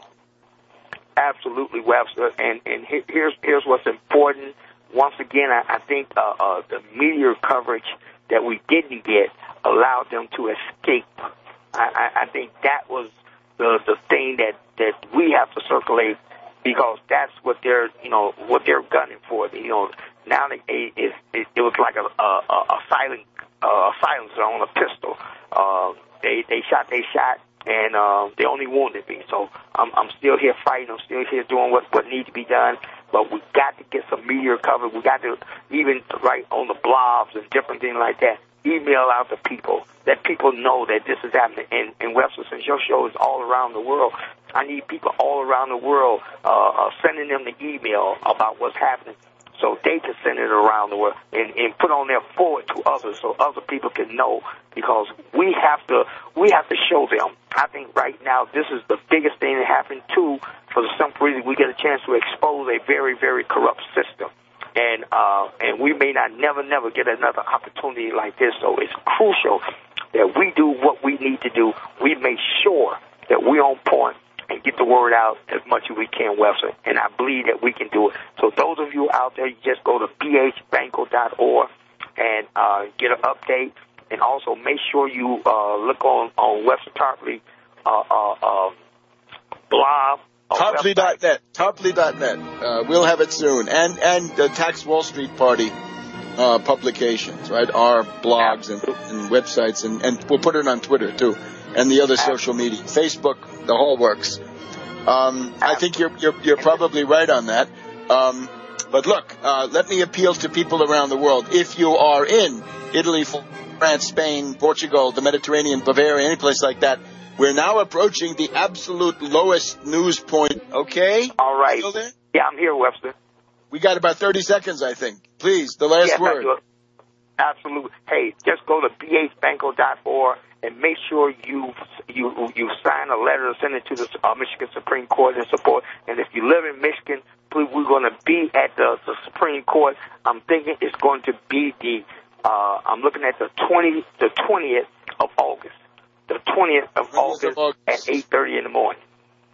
Absolutely, Webster. And and here's here's what's important. Once again, I, I think uh, uh, the media coverage that we didn't get allowed them to escape. I, I, I think that was the the thing that, that we have to circulate, because that's what they're you know what they're gunning for. You know. Now it, it, it, it was like a, a, a silent uh, silencer on a pistol. Uh, they they shot, they shot, and uh, they only wounded me. So I'm I'm still here fighting. I'm still here doing what what needs to be done. but we got to get some media coverage. We got to even write on the blogs and different things like that. Email out to people, let people know that this is happening. And, and Webster, since your show is all around the world, I need people all around the world uh, uh, sending them the email about what's happening, so they can send it around the world and, and put on their forward to others, so other people can know. Because we have to, we have to show them. I think right now this is the biggest thing that happened too. For the simple reason we get a chance to expose a very, very corrupt system. And uh, and we may not never, never get another opportunity like this. So it's crucial that we do what we need to do. We make sure that we're on point and get the word out as much as we can, Webster. And I believe that we can do it. So those of you out there, you just go to b h banco dot org and uh, get an update. And also make sure you uh, look on, on Webster Tarpley uh, uh, uh, blog. Tarpley dot net. Tarpley dot net. Uh, we'll have it soon. And and the Tax Wall Street Party uh, publications, right? Our blogs and, and websites. And, and we'll put it on Twitter, too. And the other social media. Facebook, the whole works. Um, I think you're, you're, you're probably right on that. Um, but look, uh, let me appeal to people around the world. If you are in Italy, France, Spain, Portugal, the Mediterranean, Bavaria, any place like that, we're now approaching the absolute lowest news point. Okay? All right. Still there? Yeah, I'm here, Webster. We got about thirty seconds, I think. Please, the last yes, word. Absolutely. Hey, just go to b h banco dot org and make sure you you you sign a letter and send it to the uh, Michigan Supreme Court in support. And if you live in Michigan, please, we're going to be at the, the Supreme Court. I'm thinking it's going to be the uh, I'm looking at the twentieth the twentieth of August. The twentieth of August, August at eight thirty in the morning.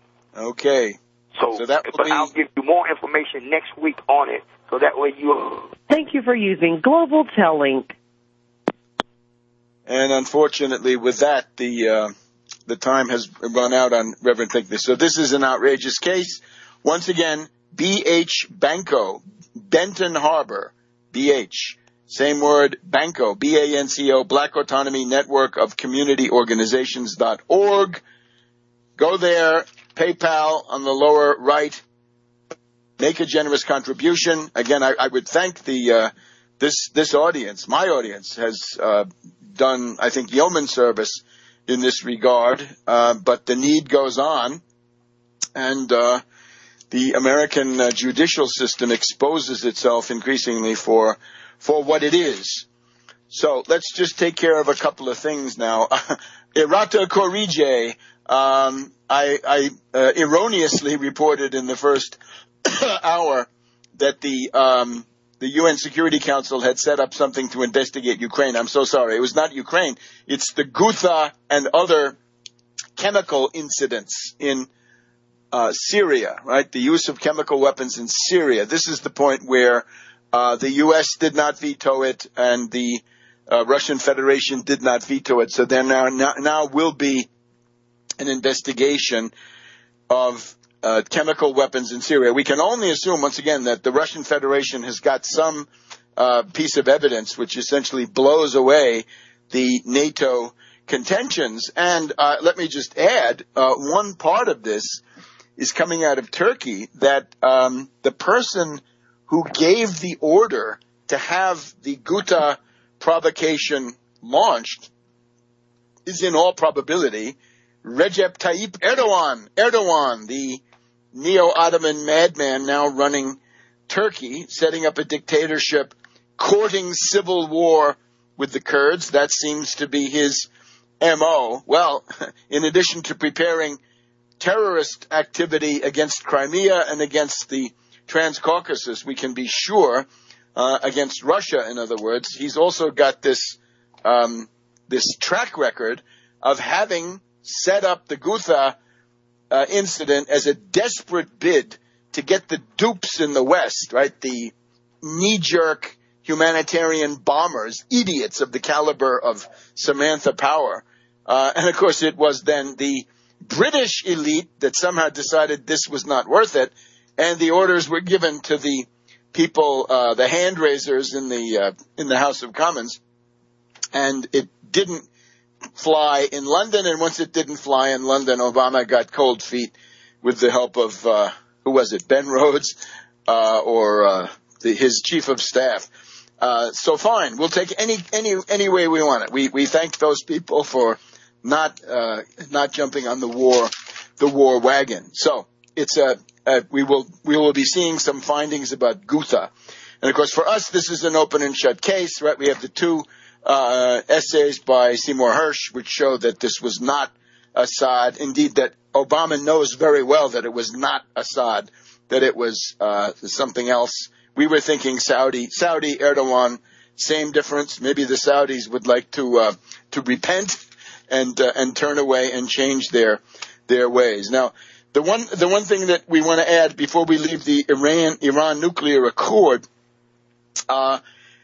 Okay. So, so that will but be... I'll give you more information next week on it, so that way you... Thank you for using Global Tel-Link. And unfortunately, with that, the uh, the time has run out on Reverend Thickness. So this is an outrageous case. Once again, B H Banco, Benton Harbor, B H. Same word, Banco, B A N C O, Black Autonomy Network of Community Organizations dot org. Go there, PayPal on the lower right. Make a generous contribution. Again, I, I would thank the uh, this this audience. My audience has uh, done, I think, yeoman service in this regard. Uh, but the need goes on, and uh, the American uh, judicial system exposes itself increasingly for. for what it is. So let's just take care of a couple of things now. Errata corrige. Um, I, I uh, erroneously reported in the first hour that the um, the U N Security Council had set up something to investigate Ukraine. I'm so sorry. It was not Ukraine. It's the Ghouta and other chemical incidents in uh, Syria, right? The use of chemical weapons in Syria. This is the point where Uh, the U S did not veto it, and the uh, Russian Federation did not veto it. So there now, now, now will be an investigation of uh, chemical weapons in Syria. We can only assume, once again, that the Russian Federation has got some uh, piece of evidence which essentially blows away the NATO contentions. And uh, let me just add, uh, one part of this is coming out of Turkey, that um, the person who gave the order to have the Ghouta provocation launched is in all probability Recep Tayyip Erdogan. Erdogan, the neo-Ottoman madman now running Turkey, setting up a dictatorship, courting civil war with the Kurds. That seems to be his M O. Well, in addition to preparing terrorist activity against Crimea and against the Transcaucasus, we can be sure, uh, against Russia, in other words, he's also got this um, this track record of having set up the Ghouta uh, incident as a desperate bid to get the dupes in the West, right? The knee-jerk humanitarian bombers, idiots of the caliber of Samantha Power. Uh, and, of course, it was then the British elite that somehow decided this was not worth it, and the orders were given to the people, uh, the hand raisers in the uh, in the House of Commons, and it didn't fly in London. And once it didn't fly in London, Obama got cold feet with the help of uh, who was it, Ben Rhodes, uh, or uh, the, his chief of staff. Uh, so fine, we'll take any any any way we want it. We we thank those people for not uh, not jumping on the war the war wagon. So it's a, a we will we will be seeing some findings about Ghouta, and of course for us this is an open and shut case, right? We have the two uh, essays by Seymour Hersh which show that this was not Assad. Indeed, that Obama knows very well that it was not Assad, that it was uh, something else. We were thinking Saudi, Saudi Erdogan, same difference. Maybe the Saudis would like to uh, to repent and uh, and turn away and change their their ways. Now, the one the one thing that we want to add before we leave the Iran Iran nuclear accord, uh,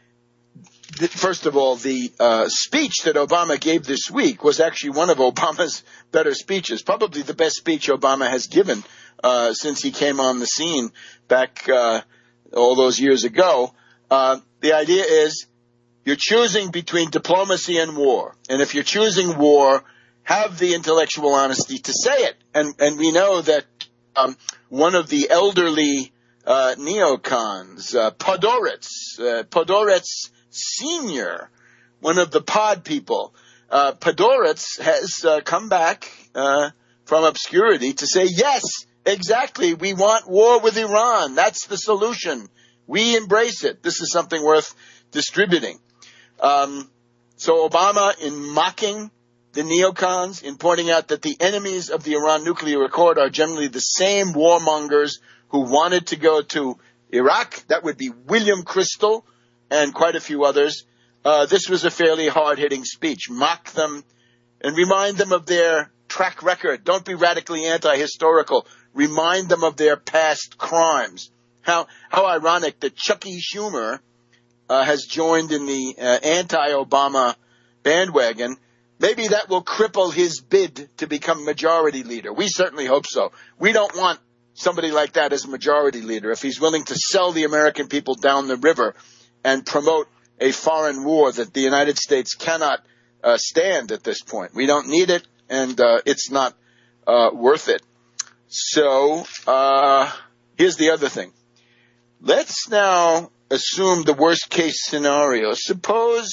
th- first of all, the uh, speech that Obama gave this week was actually one of Obama's better speeches, probably the best speech Obama has given uh, since he came on the scene back. Uh, all those years ago. Uh, the idea is you're choosing between diplomacy and war. And if you're choosing war, have the intellectual honesty to say it. And, and we know that um, one of the elderly uh, neocons, uh, Podhoretz, uh, Podhoretz Senior, one of the pod people, uh, Podhoretz has uh, come back uh, from obscurity to say, yes, exactly. We want war with Iran. That's the solution. We embrace it. This is something worth distributing. Um, so Obama, in mocking the neocons, in pointing out that the enemies of the Iran nuclear accord are generally the same warmongers who wanted to go to Iraq. That would be William Crystal and quite a few others. Uh, this was a fairly hard-hitting speech. Mock them and remind them of their track record. Don't be radically anti-historical. Remind them of their past crimes. How how ironic that Chucky Schumer uh, has joined in the uh, anti-Obama bandwagon. Maybe that will cripple his bid to become majority leader. We certainly hope so. We don't want somebody like that as majority leader if he's willing to sell the American people down the river and promote a foreign war that the United States cannot uh, stand at this point. We don't need it, and uh, it's not uh, worth it. So, uh, here's the other thing. Let's now assume the worst case scenario. Suppose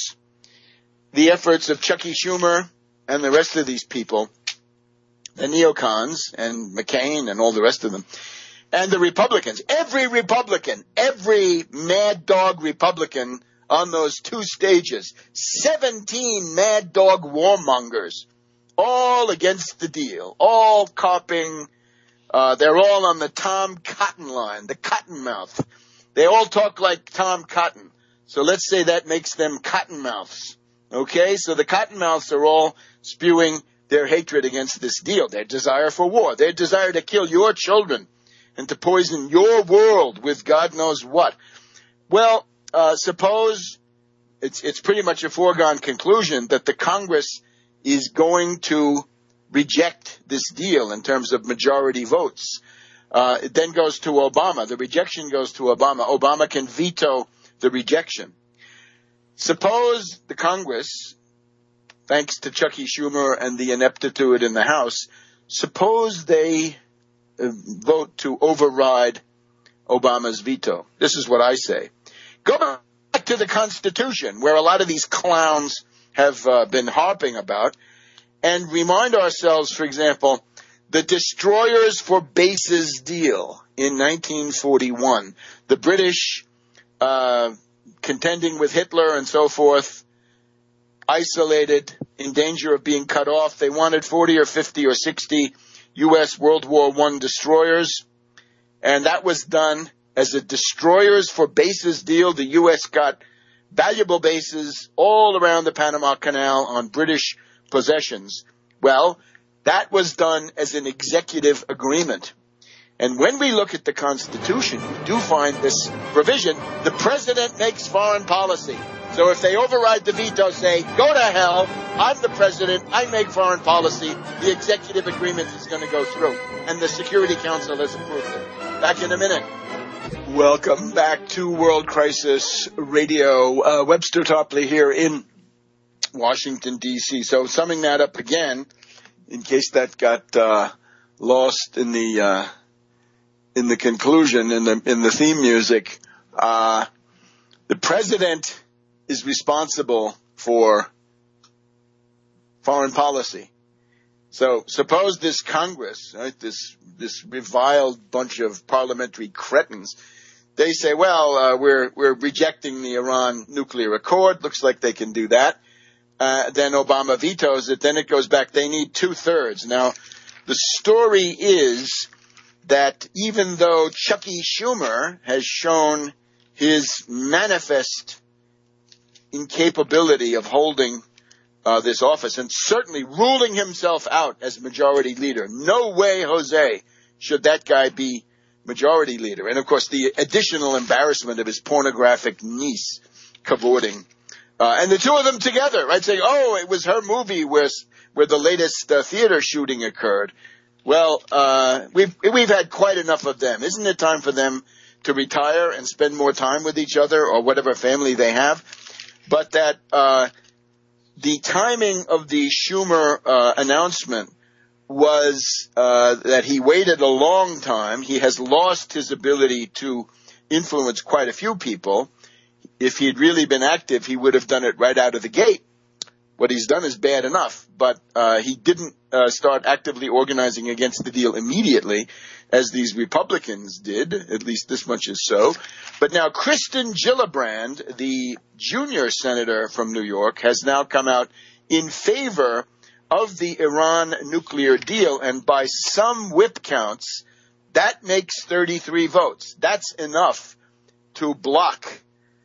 the efforts of Chucky Schumer and the rest of these people, the neocons and McCain and all the rest of them, and the Republicans, every Republican, every mad dog Republican on those two stages, seventeen mad dog warmongers, all against the deal, all copying. Uh, they're all on the Tom Cotton line, the Cottonmouth. They all talk like Tom Cotton. So let's say that makes them Cottonmouths. Okay? So the Cottonmouths are all spewing their hatred against this deal, their desire for war, their desire to kill your children and to poison your world with God knows what. Well, uh, suppose it's, it's pretty much a foregone conclusion that the Congress is going to reject this deal in terms of majority votes. Uh, it then goes to Obama. The rejection goes to Obama. Obama can veto the rejection. Suppose the Congress, thanks to Chucky Schumer and the ineptitude in the House, suppose they uh, vote to override Obama's veto. This is what I say. Go back to the Constitution, where a lot of these clowns have uh, been harping about, and remind ourselves, for example, the Destroyers for Bases deal in nineteen forty-one. The British, uh, contending with Hitler and so forth, isolated, in danger of being cut off. They wanted forty or fifty or sixty U S World War One destroyers, and that was done as a Destroyers for Bases deal. The U S got valuable bases all around the Panama Canal on British possessions. Well, that was done as an executive agreement. And when we look at the Constitution, we do find this provision. The president makes foreign policy. So if they override the veto, say, go to hell, I'm the president, I make foreign policy, the executive agreement is going to go through. And the Security Council has approved it. Back in a minute. Welcome back to World Crisis Radio. Uh, Webster Topley here in Washington, D C So summing that up again, in case that got uh, lost in the uh, in the conclusion, in the in the theme music, uh, the president is responsible for foreign policy. So suppose this Congress, right, this this reviled bunch of parliamentary cretins, they say, well, uh, we're we're rejecting the Iran nuclear accord. Looks like they can do that. Uh, then Obama vetoes it. Then it goes back. They need two-thirds. Now, the story is that even though Chucky Schumer has shown his manifest incapability of holding uh, this office and certainly ruling himself out as majority leader, no way, Jose, should that guy be majority leader. And, of course, the additional embarrassment of his pornographic niece cavorting. Uh, and the two of them together, right, saying, oh, it was her movie where where the latest uh, theater shooting occurred. Well, uh, we've we've had quite enough of them. Isn't it time for them to retire and spend more time with each other or whatever family they have? But that uh, the timing of the Schumer uh, announcement was uh, that he waited a long time. He has lost his ability to influence quite a few people. If he had really been active, he would have done it right out of the gate. What he's done is bad enough, but uh, he didn't uh, start actively organizing against the deal immediately, as these Republicans did. At least this much is so. But now Kristen Gillibrand, the junior senator from New York, has now come out in favor of the Iran nuclear deal, and by some whip counts, that makes thirty-three votes. That's enough to block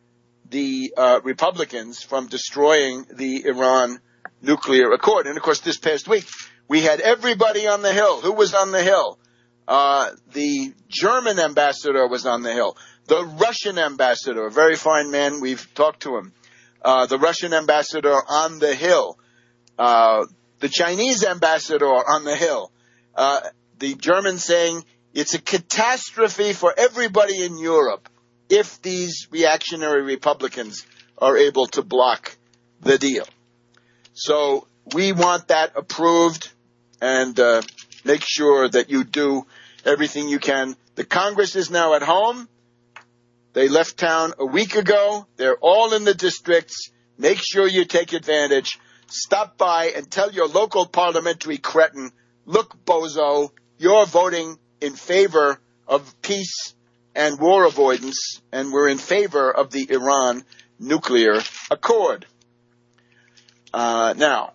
the uh, Republicans from destroying the Iran nuclear accord. And, of course, this past week, we had everybody on the Hill. Who was on the Hill? Uh, the German ambassador was on the Hill. The Russian ambassador, a very fine man, we've talked to him. Uh, the Russian ambassador on the Hill. Uh, the Chinese ambassador on the Hill. Uh, the German saying it's a catastrophe for everybody in Europe if these reactionary Republicans are able to block the deal. So we want that approved, and uh, make sure that you do everything you can. The Congress is now at home. They left town a week ago. They're all in the districts. Make sure you take advantage. Stop by and tell your local parliamentary cretin, look, bozo, you're voting in favor of peace and war avoidance, and we're in favor of the Iran nuclear accord. Uh, now,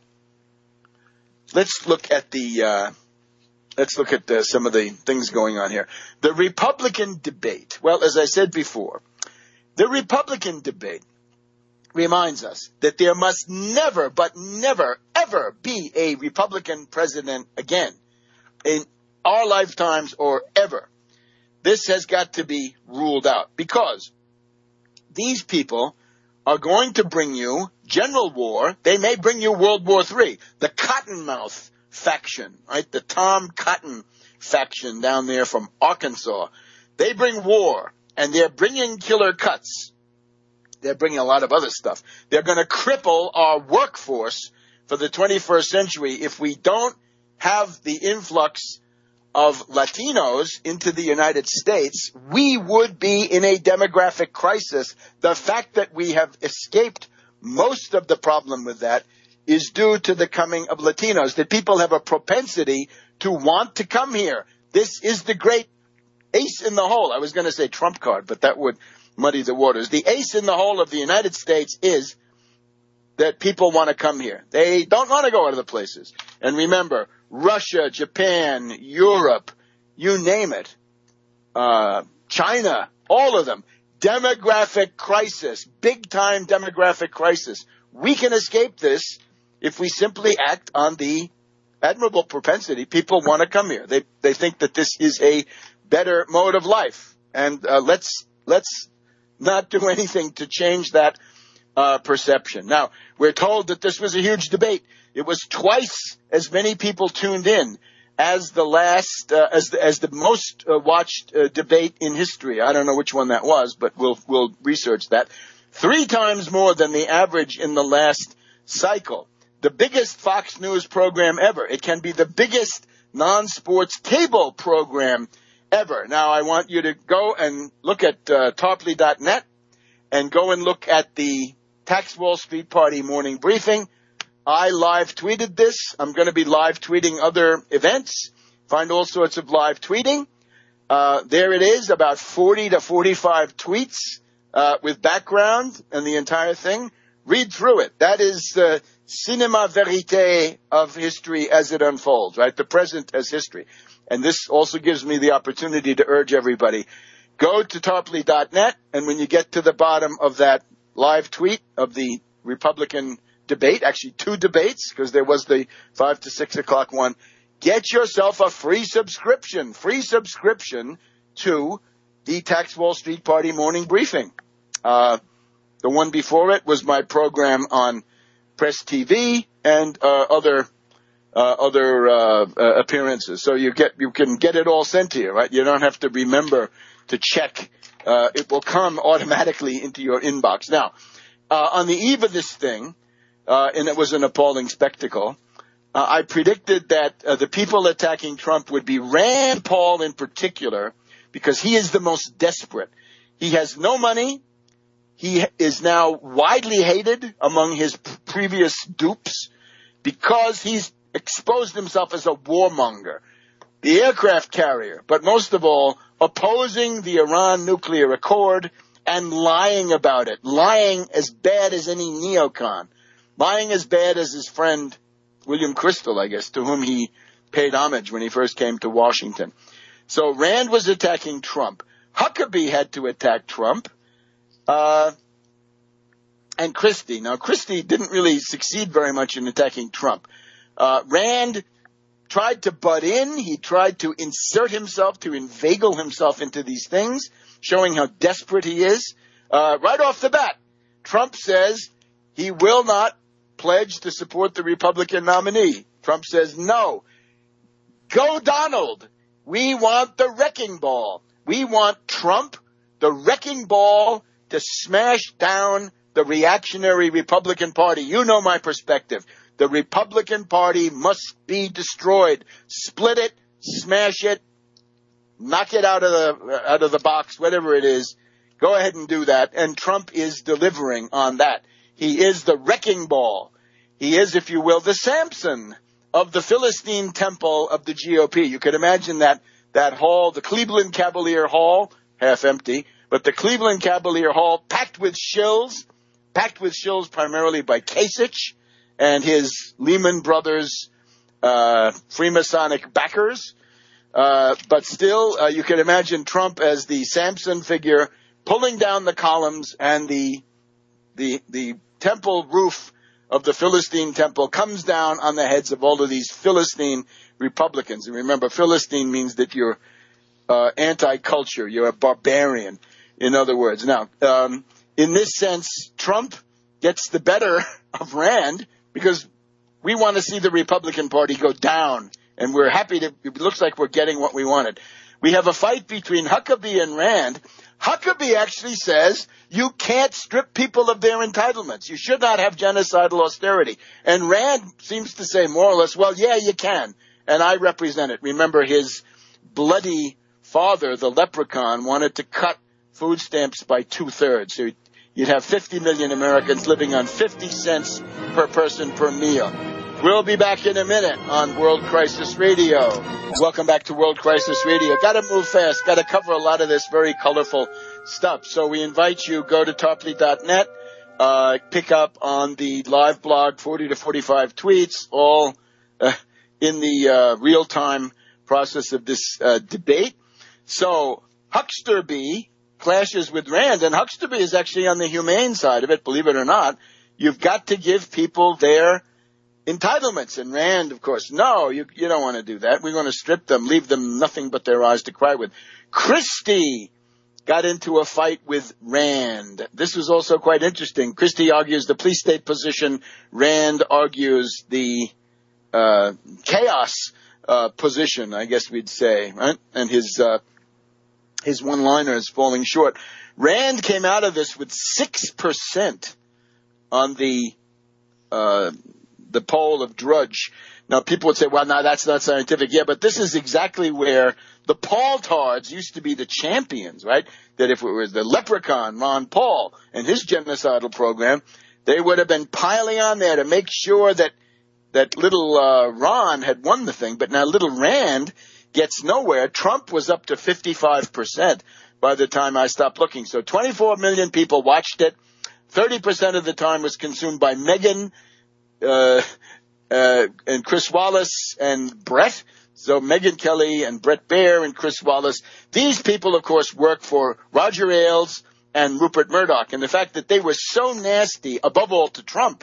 let's look at the uh, let's look at uh, some of the things going on here. The Republican debate. Well, as I said before, the Republican debate reminds us that there must never, but never, ever be a Republican president again in our lifetimes or ever. This has got to be ruled out, because these people are going to bring you general war. They may bring you World War Three. The Cottonmouth faction, right? The Tom Cotton faction down there from Arkansas. They bring war, and they're bringing killer cuts. They're bringing a lot of other stuff. They're going to cripple our workforce for the twenty-first century if we don't have the influx of Latinos into the United States. We would be in a demographic crisis. The fact that we have escaped most of the problem with that is due to the coming of Latinos, that people have a propensity to want to come here. This is the great ace in the hole. I was going to say trump card, but that would muddy the waters. The ace in the hole of the United States is that people want to come here. They don't want to go other places. And remember, Russia, Japan, Europe, you name it, uh, China, all of them, demographic crisis, big-time demographic crisis. We can escape this if we simply act on the admirable propensity. People want to come here. They they think that this is a better mode of life. And uh, let's let's not do anything to change that uh, perception. Now, we're told that this was a huge debate. It was twice as many people tuned in as the last, uh, as the, as the most uh, watched uh, debate in history. I don't know which one that was, but we'll we'll research that. Three times more than the average in the last cycle. The biggest Fox News program ever. It can be the biggest non-sports cable program ever. Now, I want you to go and look at uh, Tarpley dot net and go and look at the Tax Wall Street Party morning briefing. I live tweeted this. I'm going to be live tweeting other events. Find all sorts of live tweeting. Uh, there it is, about forty to forty-five tweets uh, with background and the entire thing. Read through it. That is the cinema verite of history as it unfolds, right? The present as history. And this also gives me the opportunity to urge everybody, go to Tarpley dot net, and when you get to the bottom of that live tweet of the Republican debate, actually two debates, because there was the five to six o'clock one, get yourself a free subscription, free subscription to the Tax Wall Street Party morning briefing. Uh, the one before it was my program on Press T V and uh, other uh, other uh, uh, appearances. So you get you can get it all sent to you, right? You don't have to remember to check. Uh, it will come automatically into your inbox. Now, uh, on the eve of this thing, uh, and it was an appalling spectacle, Uh, I predicted that uh, the people attacking Trump would be Rand Paul in particular, because he is the most desperate. He has no money. He is now widely hated among his p- previous dupes because he's exposed himself as a warmonger, the aircraft carrier, but most of all, opposing the Iran nuclear accord and lying about it, lying as bad as any neocon, lying as bad as his friend William Crystal, I guess, to whom he paid homage when he first came to Washington. So Rand was attacking Trump. Huckabee had to attack Trump. Uh, and Christie. Now, Christie didn't really succeed very much in attacking Trump. Uh, Rand tried to butt in. He tried to insert himself, to inveigle himself into these things, showing how desperate he is. Uh, right off the bat, Trump says he will not pledge to support the Republican nominee. Trump says, no. Go Donald. We want the wrecking ball. We want Trump, the wrecking ball, to smash down the reactionary Republican Party. You know my perspective. The Republican Party must be destroyed. Split it, smash it, knock it out of the out of the box, whatever it is. Go ahead and do that. And Trump is delivering on that. He is the wrecking ball. He is, if you will, the Samson of the Philistine temple of the G O P. You could imagine that that hall, the Cleveland Cavalier Hall, half empty, but the Cleveland Cavalier Hall packed with shills, packed with shills primarily by Kasich and his Lehman Brothers uh, Freemasonic backers. Uh, but still, uh, you can imagine Trump as the Samson figure pulling down the columns, and the the the temple roof of the Philistine temple comes down on the heads of all of these Philistine Republicans. And remember, Philistine means that you're uh, anti-culture, you're a barbarian, in other words. Now, um, in this sense, Trump gets the better of Rand because we want to see the Republican Party go down, and we're happy to, it looks like we're getting what we wanted. We have a fight between Huckabee and Rand. Huckabee actually says you can't strip people of their entitlements. You should not have genocidal austerity. And Rand seems to say more or less, well, yeah, you can. And I represent it. Remember, his bloody father, the leprechaun, wanted to cut food stamps by two-thirds. So you'd have fifty million Americans living on fifty cents per person per meal. We'll be back in a minute on World Crisis Radio. Welcome back to World Crisis Radio. Got to move fast. Got to cover a lot of this very colorful stuff. So we invite you, go to Tarpley dot net, uh, pick up on the live blog, forty to forty-five tweets, all uh, in the uh, real-time process of this uh, debate. So Hucksterby clashes with Rand, and Hucksterby is actually on the humane side of it, believe it or not. You've got to give people their entitlements. And Rand, of course, no, you, you don't want to do that. We're going to strip them, leave them nothing but their eyes to cry with. Christie got into a fight with Rand. This was also quite interesting. Christie argues the police state position. Rand argues the uh, chaos uh, position, I guess we'd say, right? And his uh, his one-liner is falling short. Rand came out of this with six percent on the uh the pole of Drudge. Now, people would say, well, no, that's not scientific. Yeah, but this is exactly where the Paul-tards used to be the champions, right? That if it was the leprechaun, Ron Paul, and his genocidal program, they would have been piling on there to make sure that that little uh, Ron had won the thing. But now little Rand gets nowhere. Trump was up to fifty-five percent by the time I stopped looking. So twenty-four million people watched it. thirty percent of the time was consumed by Megyn, uh, uh, and Chris Wallace and Brett. So Megyn Kelly and Brett Baier and Chris Wallace. These people, of course, work for Roger Ailes and Rupert Murdoch. And the fact that they were so nasty, above all to Trump,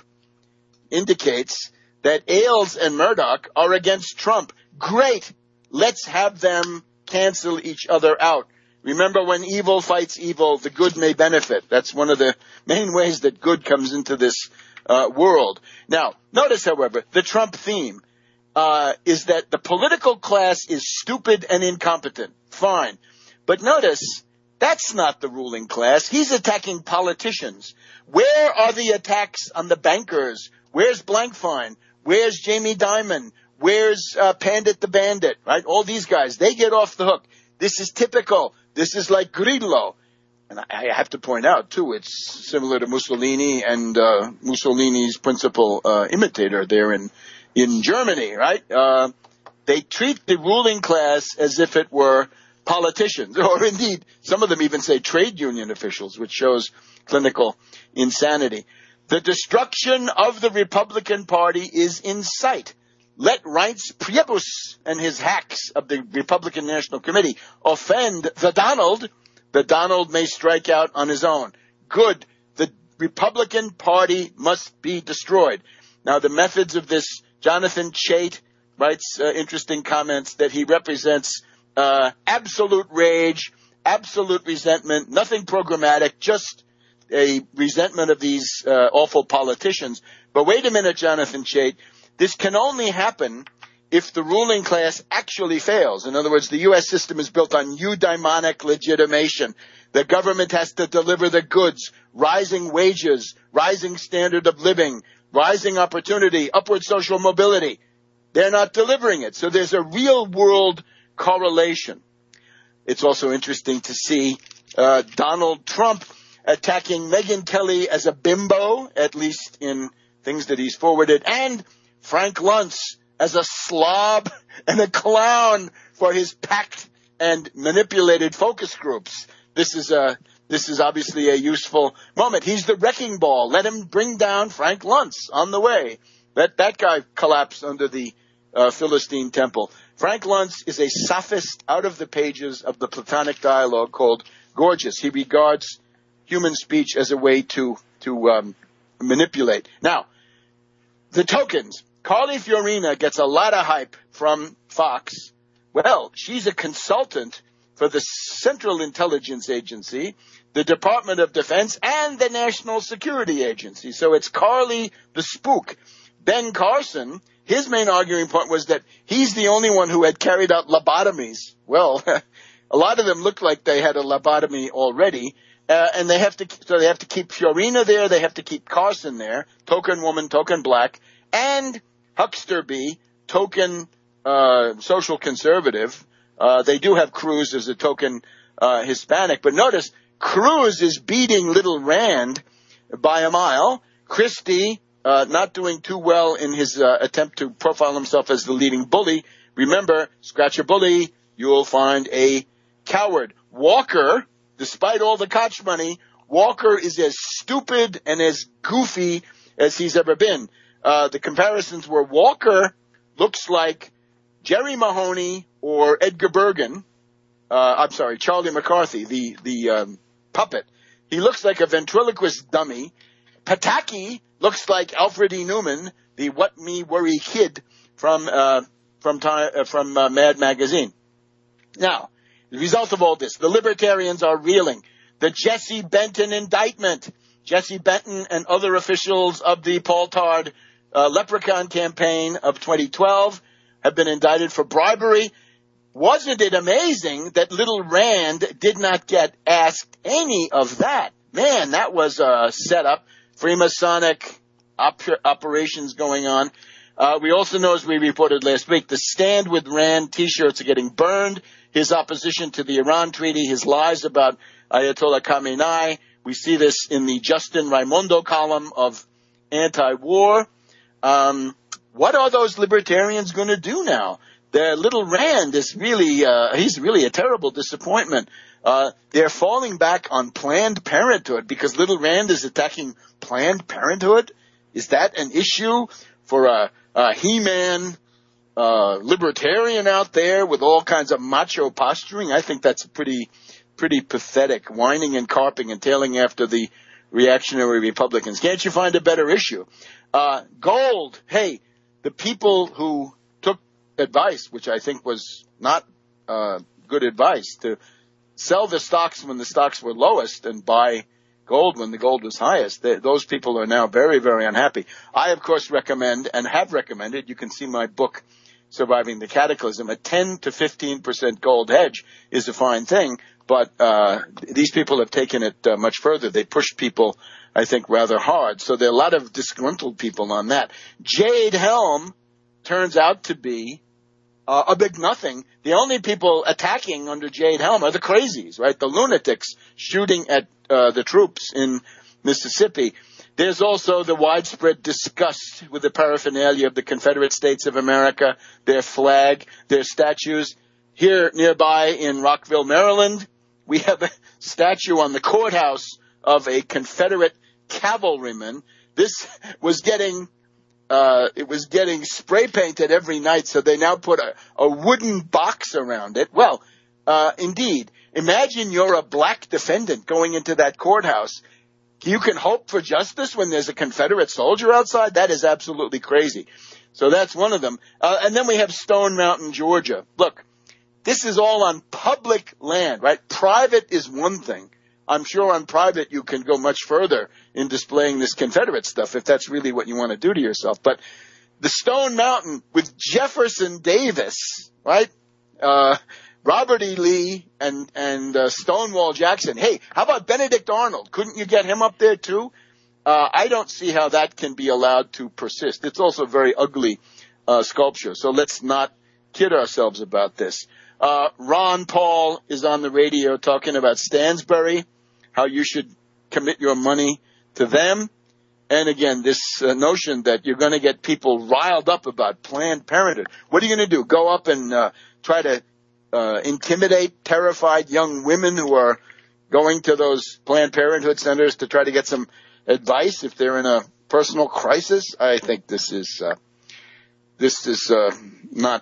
indicates that Ailes and Murdoch are against Trump. Great. Let's have them cancel each other out. Remember, when evil fights evil, the good may benefit. That's one of the main ways that good comes into this uh, world. Now, notice, however, the Trump theme uh, is that the political class is stupid and incompetent. Fine. But notice, that's not the ruling class. He's attacking politicians. Where are the attacks on the bankers? Where's Blankfein? Where's Jamie Dimon? Where's uh, Pandit the Bandit? Right? All these guys, they get off the hook. This is typical. This is like Grillo. And I have to point out, too, it's similar to Mussolini and uh, Mussolini's principal uh, imitator there in, in Germany, right? Uh, they treat the ruling class as if it were politicians, or indeed, some of them even say trade union officials, which shows clinical insanity. The destruction of the Republican Party is in sight. Let Reince Priebus and his hacks of the Republican National Committee offend the Donald. The Donald may strike out on his own. Good. The Republican Party must be destroyed. Now, the methods of this, Jonathan Chait writes uh, interesting comments that he represents uh, absolute rage, absolute resentment, nothing programmatic, just a resentment of these uh, awful politicians. But wait a minute, Jonathan Chait. This can only happen if the ruling class actually fails. In other words, the U S system is built on eudaimonic legitimation. The government has to deliver the goods, rising wages, rising standard of living, rising opportunity, upward social mobility. They're not delivering it. So there's a real world correlation. It's also interesting to see uh, Donald Trump attacking Megyn Kelly as a bimbo, at least in things that he's forwarded, and Frank Luntz as a slob and a clown for his packed and manipulated focus groups. This is a this is obviously a useful moment. He's the wrecking ball. Let him bring down Frank Luntz on the way. Let that guy collapse under the uh, Philistine temple. Frank Luntz is a sophist out of the pages of the Platonic dialogue called Gorgias. He regards human speech as a way to to um, manipulate. Now, the tokens. Carly Fiorina gets a lot of hype from Fox. Well, she's a consultant for the Central Intelligence Agency, the Department of Defense, and the National Security Agency. So it's Carly the spook. Ben Carson, his main arguing point was that he's the only one who had carried out lobotomies. Well, a lot of them looked like they had a lobotomy already. Uh, and they have to, so they have to keep Fiorina there. They have to keep Carson there, token woman, token black, and Hucksterby, token uh, social conservative. Uh, they do have Cruz as a token uh, Hispanic. But notice, Cruz is beating little Rand by a mile. Christie uh, not doing too well in his uh, attempt to profile himself as the leading bully. Remember, scratch a bully, you'll find a coward. Walker, despite all the Koch money, Walker is as stupid and as goofy as he's ever been. Uh, the comparisons were Walker looks like Jerry Mahoney or Edgar Bergen. Uh, I'm sorry, Charlie McCarthy, the, the, um, puppet. He looks like a ventriloquist dummy. Pataki looks like Alfred E. Newman, the What Me Worry Kid from, uh, from, time, uh, from, uh, Mad Magazine. Now, the result of all this, the libertarians are reeling. The Jesse Benton indictment. Jesse Benton and other officials of the Paul Tard uh, Leprechaun campaign of twenty twelve have been indicted for bribery. Wasn't it amazing that little Rand did not get asked any of that? Man, that was a setup. Freemasonic op- operations going on. Uh, we also know, as we reported last week, the Stand with Rand T-shirts are getting burned. His opposition to the Iran treaty, his lies about Ayatollah Khamenei. We see this in the Justin Raimondo column of Anti-War. Um, what are those libertarians going to do now? Their little Rand is really, uh, he's really a terrible disappointment. Uh, they're falling back on Planned Parenthood because little Rand is attacking Planned Parenthood. Is that an issue for a, a He-Man uh, libertarian out there with all kinds of macho posturing? I think that's pretty, pretty pathetic, whining and carping and tailing after the reactionary Republicans. Can't you find a better issue? Uh, gold. Hey, the people who took advice, which I think was not uh, good advice, to sell the stocks when the stocks were lowest and buy gold when the gold was highest, they, those people are now very, very unhappy. I, of course, recommend and have recommended, you can see my book, Surviving the Cataclysm, a ten to fifteen percent gold hedge is a fine thing, but uh these people have taken it uh, much further. They pushed people, I think, rather hard. So there are a lot of disgruntled people on that. Jade Helm turns out to be uh, a big nothing. The only people attacking under Jade Helm are the crazies, right? The lunatics shooting at uh, the troops in Mississippi. There's also the widespread disgust with the paraphernalia of the Confederate States of America, their flag, their statues. Here nearby in Rockville, Maryland, we have a statue on the courthouse of a Confederate cavalryman. This was getting, uh, it was getting spray painted every night, so they now put a, a wooden box around it. Well, uh, indeed, imagine you're a black defendant going into that courthouse. You can hope for justice when there's a Confederate soldier outside? That is absolutely crazy. So that's one of them. Uh, and then we have Stone Mountain, Georgia. Look, this is all on public land, right? Private is one thing. I'm sure on private you can go much further in displaying this Confederate stuff if that's really what you want to do to yourself. But the Stone Mountain with Jefferson Davis, right? Uh, Robert E. Lee and, and uh, Stonewall Jackson. Hey, how about Benedict Arnold? Couldn't you get him up there too? Uh, I don't see how that can be allowed to persist. It's also very ugly uh, sculpture. So let's not kid ourselves about this. Uh, Ron Paul is on the radio talking about Stansbury, how you should commit your money to them. And again, this uh, notion that you're going to get people riled up about Planned Parenthood. What are you going to do? Go up and uh, try to uh, intimidate terrified young women who are going to those Planned Parenthood centers to try to get some advice if they're in a personal crisis? I think this is uh, this is uh, not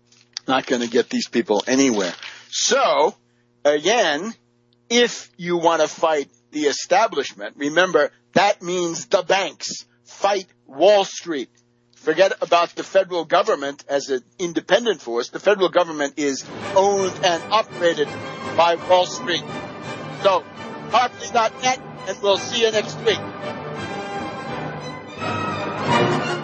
not going to get these people anywhere. So, again, if you want to fight the establishment, remember, that means the banks. Fight Wall Street. Forget about the federal government as an independent force. The federal government is owned and operated by Wall Street. So, Hartley dot net, and we'll see you next week.